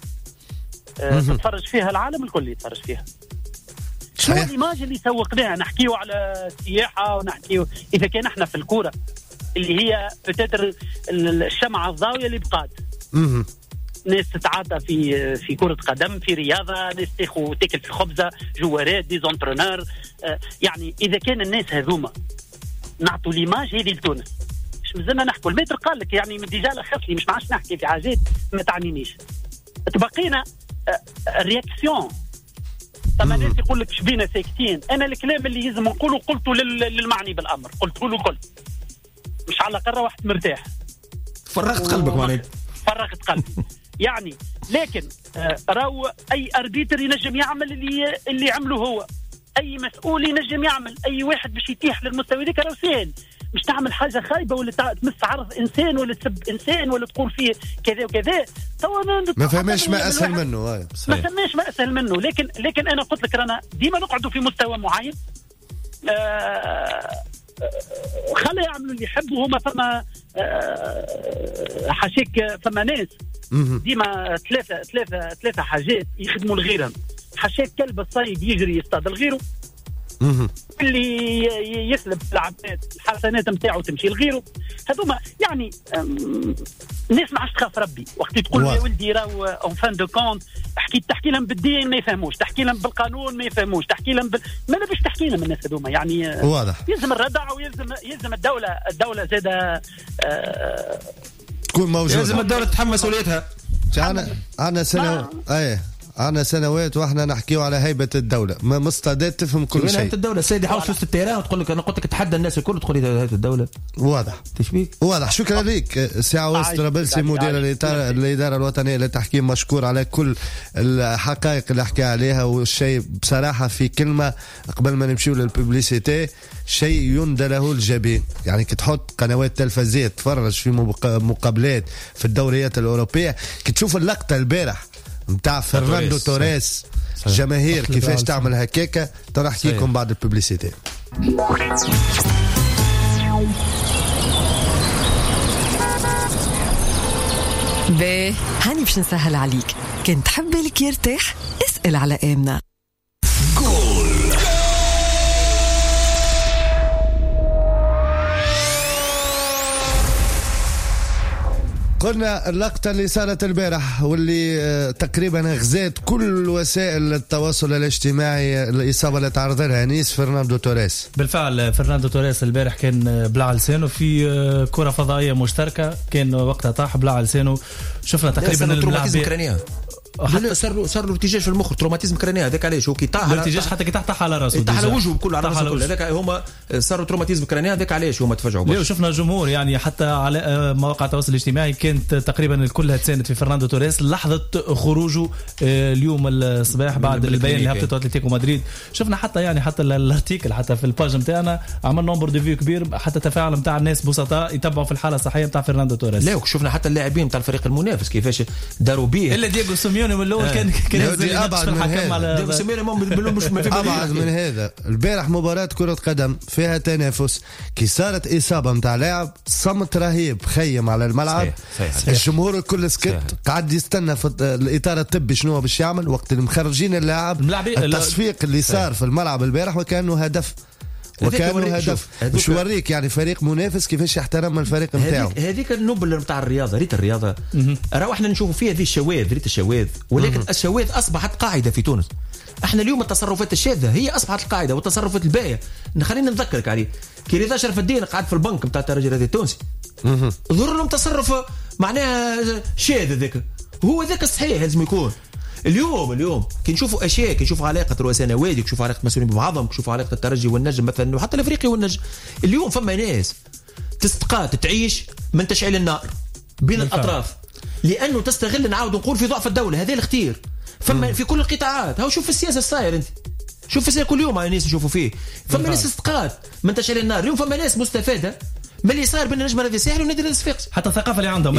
تتفرج فيها العالم الكل يتفرج فيها. شو الايماج اللي سوقناها؟ نحكيو على السياحه ونحكيو اذا كان احنا في الكوره اللي هي بتتر الشمعه الضاويه اللي بقات. ناس تتعاطى في كره قدم، في رياضه، ناس تاكل في خبزه، جوارات، دي زونترونور. يعني اذا كان الناس هذوما نعطوا ليماج هذه لتونس، مش مازلنا نحكوا. المتر قال لك يعني من ديجا لخص لي، مش معاش نحكي في حاجات ما تعنينيش. تبقينا الرياكسيون. ثم ناس يقول لك شبينا ساكتين. انا الكلام اللي لازم نقوله قلته للمعني بالامر، قلته له كل، مش على قرة واحد مرتاح. فرغت قلبك معناها. فرغت قلبي يعني. لكن راهو اي اربيتر ينجم يعمل اللي عمله هو، اي مسؤول ينجم يعمل، اي واحد باش يتيح للمستوى ذاك راه سهل. مش تعمل حاجه خايبه ولا تمس عرض انسان ولا تسب انسان ولا تقول فيه كذا وكذا. ما فهمش ما اسهل منه. ما فهمش ما اسهل منه. لكن انا قلت لك رانا ديما نقعدوا في مستوى معين. خلي يعملوا اللي يحبوا هما. فما حاشيك فما ناس ديما ثلاثه حاجات يخدموا لغيرهم. حاشاك كلب الصيد يجري يصطاد لغيره، اللي يسلب العباد الحسنات نتاعو تمشي لغيره. هذوما يعني الناس ما عادش تخاف ربي. وقت تقول يا ولدي راهو اون فان دو كونت تحكي لهم بالدين ما يفهموش، تحكي لهم بالقانون ما يفهموش، تحكي لهم ما باش تحكي لهم الناس هذوما يعني. واضح. يلزم الردع ويلزم الدوله زاده تكون موجوده. يلزم الدوله تتحمل مسؤوليتها. عندنا سنه عنا سنوات واحنا نحكيو على هيبة الدولة، ما مستعدات تفهم كل شيء. هيبة الدولة السيد يحاول وسط التيران وتقول لك انا قلت لك اتحدى الناس الكل تقول لي هيبة الدولة. واضح تشبيك واضح. شكرا لك سي عواز طرابلسي مدير الإدارة الوطنية للتحكيم، مشكور على كل الحقائق اللي حكى عليها. والشيء بصراحة في كلمة قبل ما نمشيو للببليسيتي، شيء يندى له الجبين. يعني كي تحط قنوات تلفزية تفرج في مقابلات في الدوريات الأوروبية، كي تشوف اللقطة البارح متاع فرناندو توريس جماهير كيفاش تعمل هكاكا، ترى احكيكم بعد الببليسيتي. باهي هاني باش نسهل عليك، كنت تحب بالك يرتاح اسأل على آمنة. قلنا اللقطة اللي صارت البارح واللي تقريبا غزات كل وسائل التواصل الاجتماعي، الإصابة اللي تعرض لها نيس فرناندو توريس. بالفعل فرناندو توريس البارح كان بلع لسانه في كرة فضائية مشتركة، كان وقتها طاح بلع لسانه. شفنا تقريبا الملاعبين صار له ارتجاج في المخ، تروماتيزم كراني. هذاك علاش هو كي طاح الارتجاج حتى كي طاح على راسه، طاح على وجهه كله، على راسه كله. هذاك هما صاروا تروماتيزم كراني. هذاك علاش هما تفجعوا برشا. شفنا الجمهور يعني حتى على مواقع التواصل الاجتماعي كانت تقريبا الكل تساند في فرناندو توريس لحظه خروجه اليوم الصباح بعد البيان اللي هبطته اتلتيكو مدريد. شفنا حتى يعني حتى الارتيكل حتى في الباج نتاعنا عمل نمبر دو فيو كبير، حتى تفاعل نتاع الناس بسطاء يتبعوا في الحاله الصحيه نتاع فرناندو توريس. لا وشفنا حتى اللاعبين نتاع الفريق المنافس كيفاش داروا به. الا دييغو سيميوني من الاول كان أبعد من هذا. البارح مباراة كرة قدم فيها تنافس، كي صارت إصابة متاع لاعب صمت رهيب خيم على الملعب. صحيح. الجمهور الكل سكت، قاعد يستنى في الإطار الطبي شنو باش يعمل وقت اللي مخرجين اللاعب. التصفيق اللي صار في الملعب البارح وكانه هدف باش يوريك يعني فريق منافس كيفاش يحترم الفريق نتاعو. هذيك النوبل نتاع الرياضه، ريت الرياضه راهو احنا نشوفوا فيها ذي الشواذ، ريت الشواذ، ولكن الشواذ اصبحت قاعده في تونس. احنا اليوم التصرفات الشاذه هي اصبحت القاعده، والتصرفات الباهيه خلينا نذكرك عليه. كي رضا شرف الدين قاعد في البنك نتاع الترجي الرياضي التونسي، ظهر لهم تصرف معناها شاذ. ذاك هو ذاك الصحيح لازم يكون. اليوم كي نشوفوا اشياء، كي نشوفوا علاقه رؤساء نوادي، كي نشوفوا علاقه مسؤولين ببعضهم، كي نشوفوا علاقه الترجي والنجم مثلا وحتى الافريقي والنجم. اليوم فما ناس تستقات تعيش من تشعيل النار بين الاطراف، لانه تستغل، نعاود نقول، في ضعف الدوله. هذا الاختيار فما في كل القطاعات. هاو شوف السياسه الصاير، انت شوف السياسه كل يوم ناس نشوفوا فيه. فما ناس استقات من تشعيل النار. اليوم فما ناس مستفاده من اللي صار بين النجم الرياضي الساحلي ونادي الصفاقسي، حتى الثقافه اللي عندهم.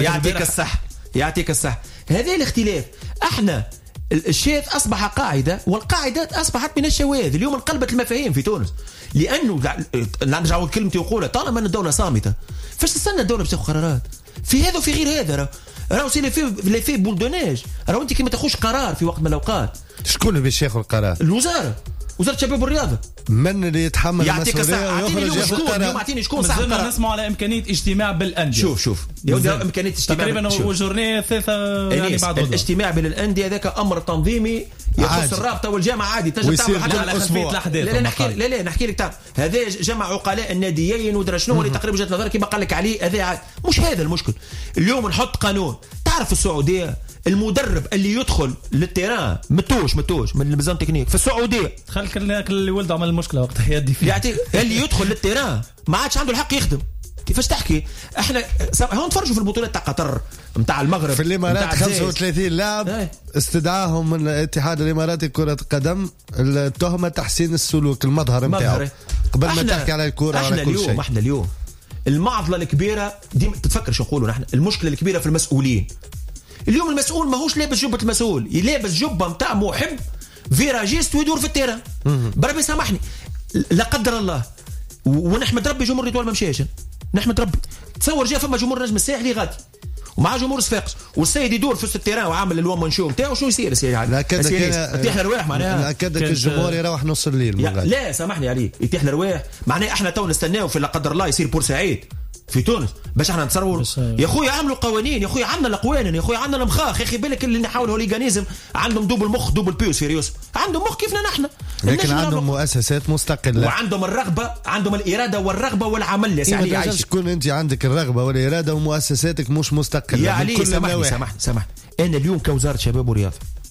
يعطيك الصح. هذا الاختلاف. احنا الشاذ أصبح قاعدة، والقاعدة أصبحت من الشواذ. اليوم انقلبت المفاهيم في تونس، لأنه نرجع كلمتي وقولها، طالما أن الدولة صامتة فاش تستنى الدولة باش تاخذ قرارات في هذا وفي غير هذا؟ راهو سي لي في بولدوناج. راهو أنت كي ما تاخذش قرار في وقت من الأوقات، شكون اللي باش ياخذ القرار؟ الوزارة، وزارة الشباب والرياضة. من اللي يتحمل المسؤولية ويخرج ياخذ قرار؟ اعطيني شكون صاحب القرار. نسمعوا على إمكانية اجتماع بالأندية. شوف يا ودي إمكانية اجتماع تقريبا وجورنيه ثلاثة يعني بعد الاجتماع بين الأندية. هذاك أمر تنظيمي يخص الرابطة والجامعة عادي، تجي تعمل حاجة على خلفية الأحداث. لا نحكي لك هذا جمع عقلاء الناديين ودرا شنو اللي تقريبا وجهة نظرك كيما قال لك عليه. هذا مش هذا المشكل. اليوم نحط قانون. تعرف السعودية المدرب اللي يدخل للتيران متوش من الميزان تكنيك في السعوديه، خلك اللي ولد عمل المشكله وقتها يدي فيه يعني اللي يدخل للتيران ما عادش عنده الحق يخدم. كيفاش تحكي؟ احنا هون نتفرجوا في البطولات تاع قطر نتاع المغرب في الامارات 35 لاعب استدعاهم من الاتحاد الاماراتي كره قدم التهمه تحسين السلوك المظهر نتاعو قبل ما تحكي على الكره وعلى كل شيء. احنا اليوم المعضله الكبيره ديما تتفكر شو نقولوا نحن، المشكله الكبيره في المسؤولين. اليوم المسؤول ماهوش لابس جبه المسؤول، يلابس جبه نتاع محب فيراجيست ويدور في التيران. بربي سامحني، لا قدر الله، ونحمد ربي جمهور ريتوال ما مشاش، نحمد ربي. تصور جا فما جمهور نجم الساحلي غادي ومع جمهور صفاقس والسيد يدور في التيران وعامل الوان شو نتاعو، شو يصير السيد؟ يتيح الرواح معناها اكدك الجمهور يروح نص الليل. لا سامحني عليه، يتيح الرواح معناها احنا تو نستناو في لا قدر الله يصير بورسعيد في تونس باش احنا نتصروا. يا خويا عملوا قوانين، يا خويا عندنا القوانين، يا خويا عندنا المخاخ، يا اخي بالك اللي نحاولوا هوليغانيزم عندهم دوبل مخ دوبل بيوس فيريوس، عندهم مخ كيفنا نحن، لكن عندهم مؤسسات مستقله وعندهم الرغبه، عندهم الاراده والرغبه والعمل. يا سيدي عايش تكون انت عندك الرغبه والاراده ومؤسساتك مش مستقله يا علي. سامحني انا اليوم كوزاره شباب ورياضه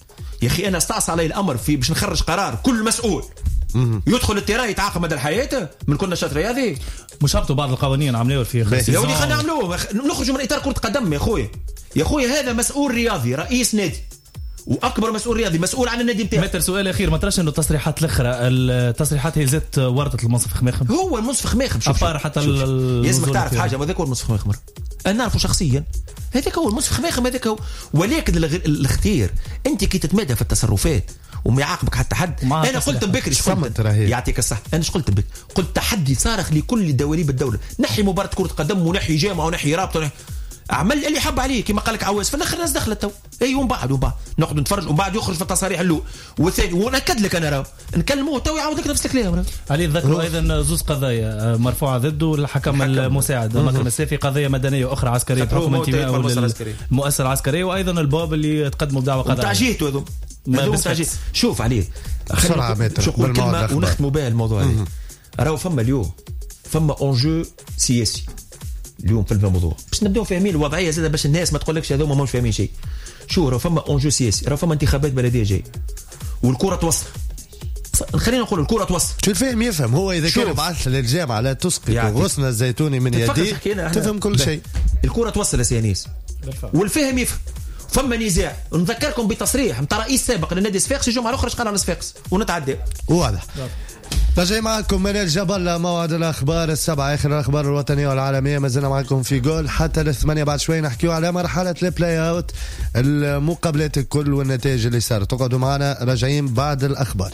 يا اخي انا استعصى علي الامر في باش نخرج قرار كل مسؤول يدخل التيران يتعاقب مدى الحياه من كل نشاط رياضي. مش هبطوا بعض القوانين عملوه في يا ولدي خلينا نعملوه نخرجوا من اطار كره قدم يا خويا هذا مسؤول رياضي رئيس نادي واكبر مسؤول رياضي مسؤول عن النادي نتاعو. متر سؤال اخير ما تراش انه التصريحات الاخرى التصريحات هي زت ورطه المنصف خماخم هو المنصف خماخم افار حتى لازمك تعرف حاجه هذاك هو المنصف خماخم انا نعرفه شخصيا هذاك هو المنصف خماخم هذاك هو ولكن الاختيار انت كي تتمادى في التصرفات وما يعاقبك حتى حد انا قلت بكري يعطيك الصح انا قلت بك قلت تحدي صارخ لكل دواليب الدوله نحي مباراه كره قدم ونحي جامعه ونحي رابطه عمل اللي حب عليه كما قال لك عواز في الاخر الناس دخلت تو اي ومن بعد ناخذ نتفرج ومن بعد يخرج في التصاريح الاولى والثاني وناكد لك انا راه نكلموه تو يعاود لك نفس الكلام علي. ذكروا ايضا زوز قضايا مرفوعه ضده الحكم المساعد مكرم السيفي قضيه مدنيه اخرى عسكريه بحكم انتمائه للمؤسسه العسكريه وايضا الباب اللي تقدموا بدعوى قضائيه تعجيته هذو شوف عليه شو كلمه ونختموا بها الموضوع هذا راهو فما اليوم فما انجو سياسي اليوم في الموضوع باش نبداو فاهمين الوضعيه زاده باش الناس ما تقولكش هذوما ماهمش فاهمين شيء. شو راه فما انجو سياسي راه فما انتخابات بلديه جاي والكره توصل خلينا نقول الكره توصل شو الفهم يفهم هو اذا كان بعث للجامعه لا تسقط غصن الزيتوني من يدي تفهم كل شيء. الكره توصل يا سيانيس والفهم يفهم. فما نزاع نذكركم بتصريح نتاع رئيس سابق للنادي صفاقس الجمعه الاخرى قال صفاقس ونتعدى واضح. رجعي معكم منال جبل موعد الأخبار السبعة آخر الأخبار الوطنية والعالمية ما زلنا معكم في جول حتى 8 بعد شوي نحكيو على مرحلة البلاي اوت المقابلات الكل والنتائج اللي صارت. تقعدوا معنا راجعين بعد الأخبار.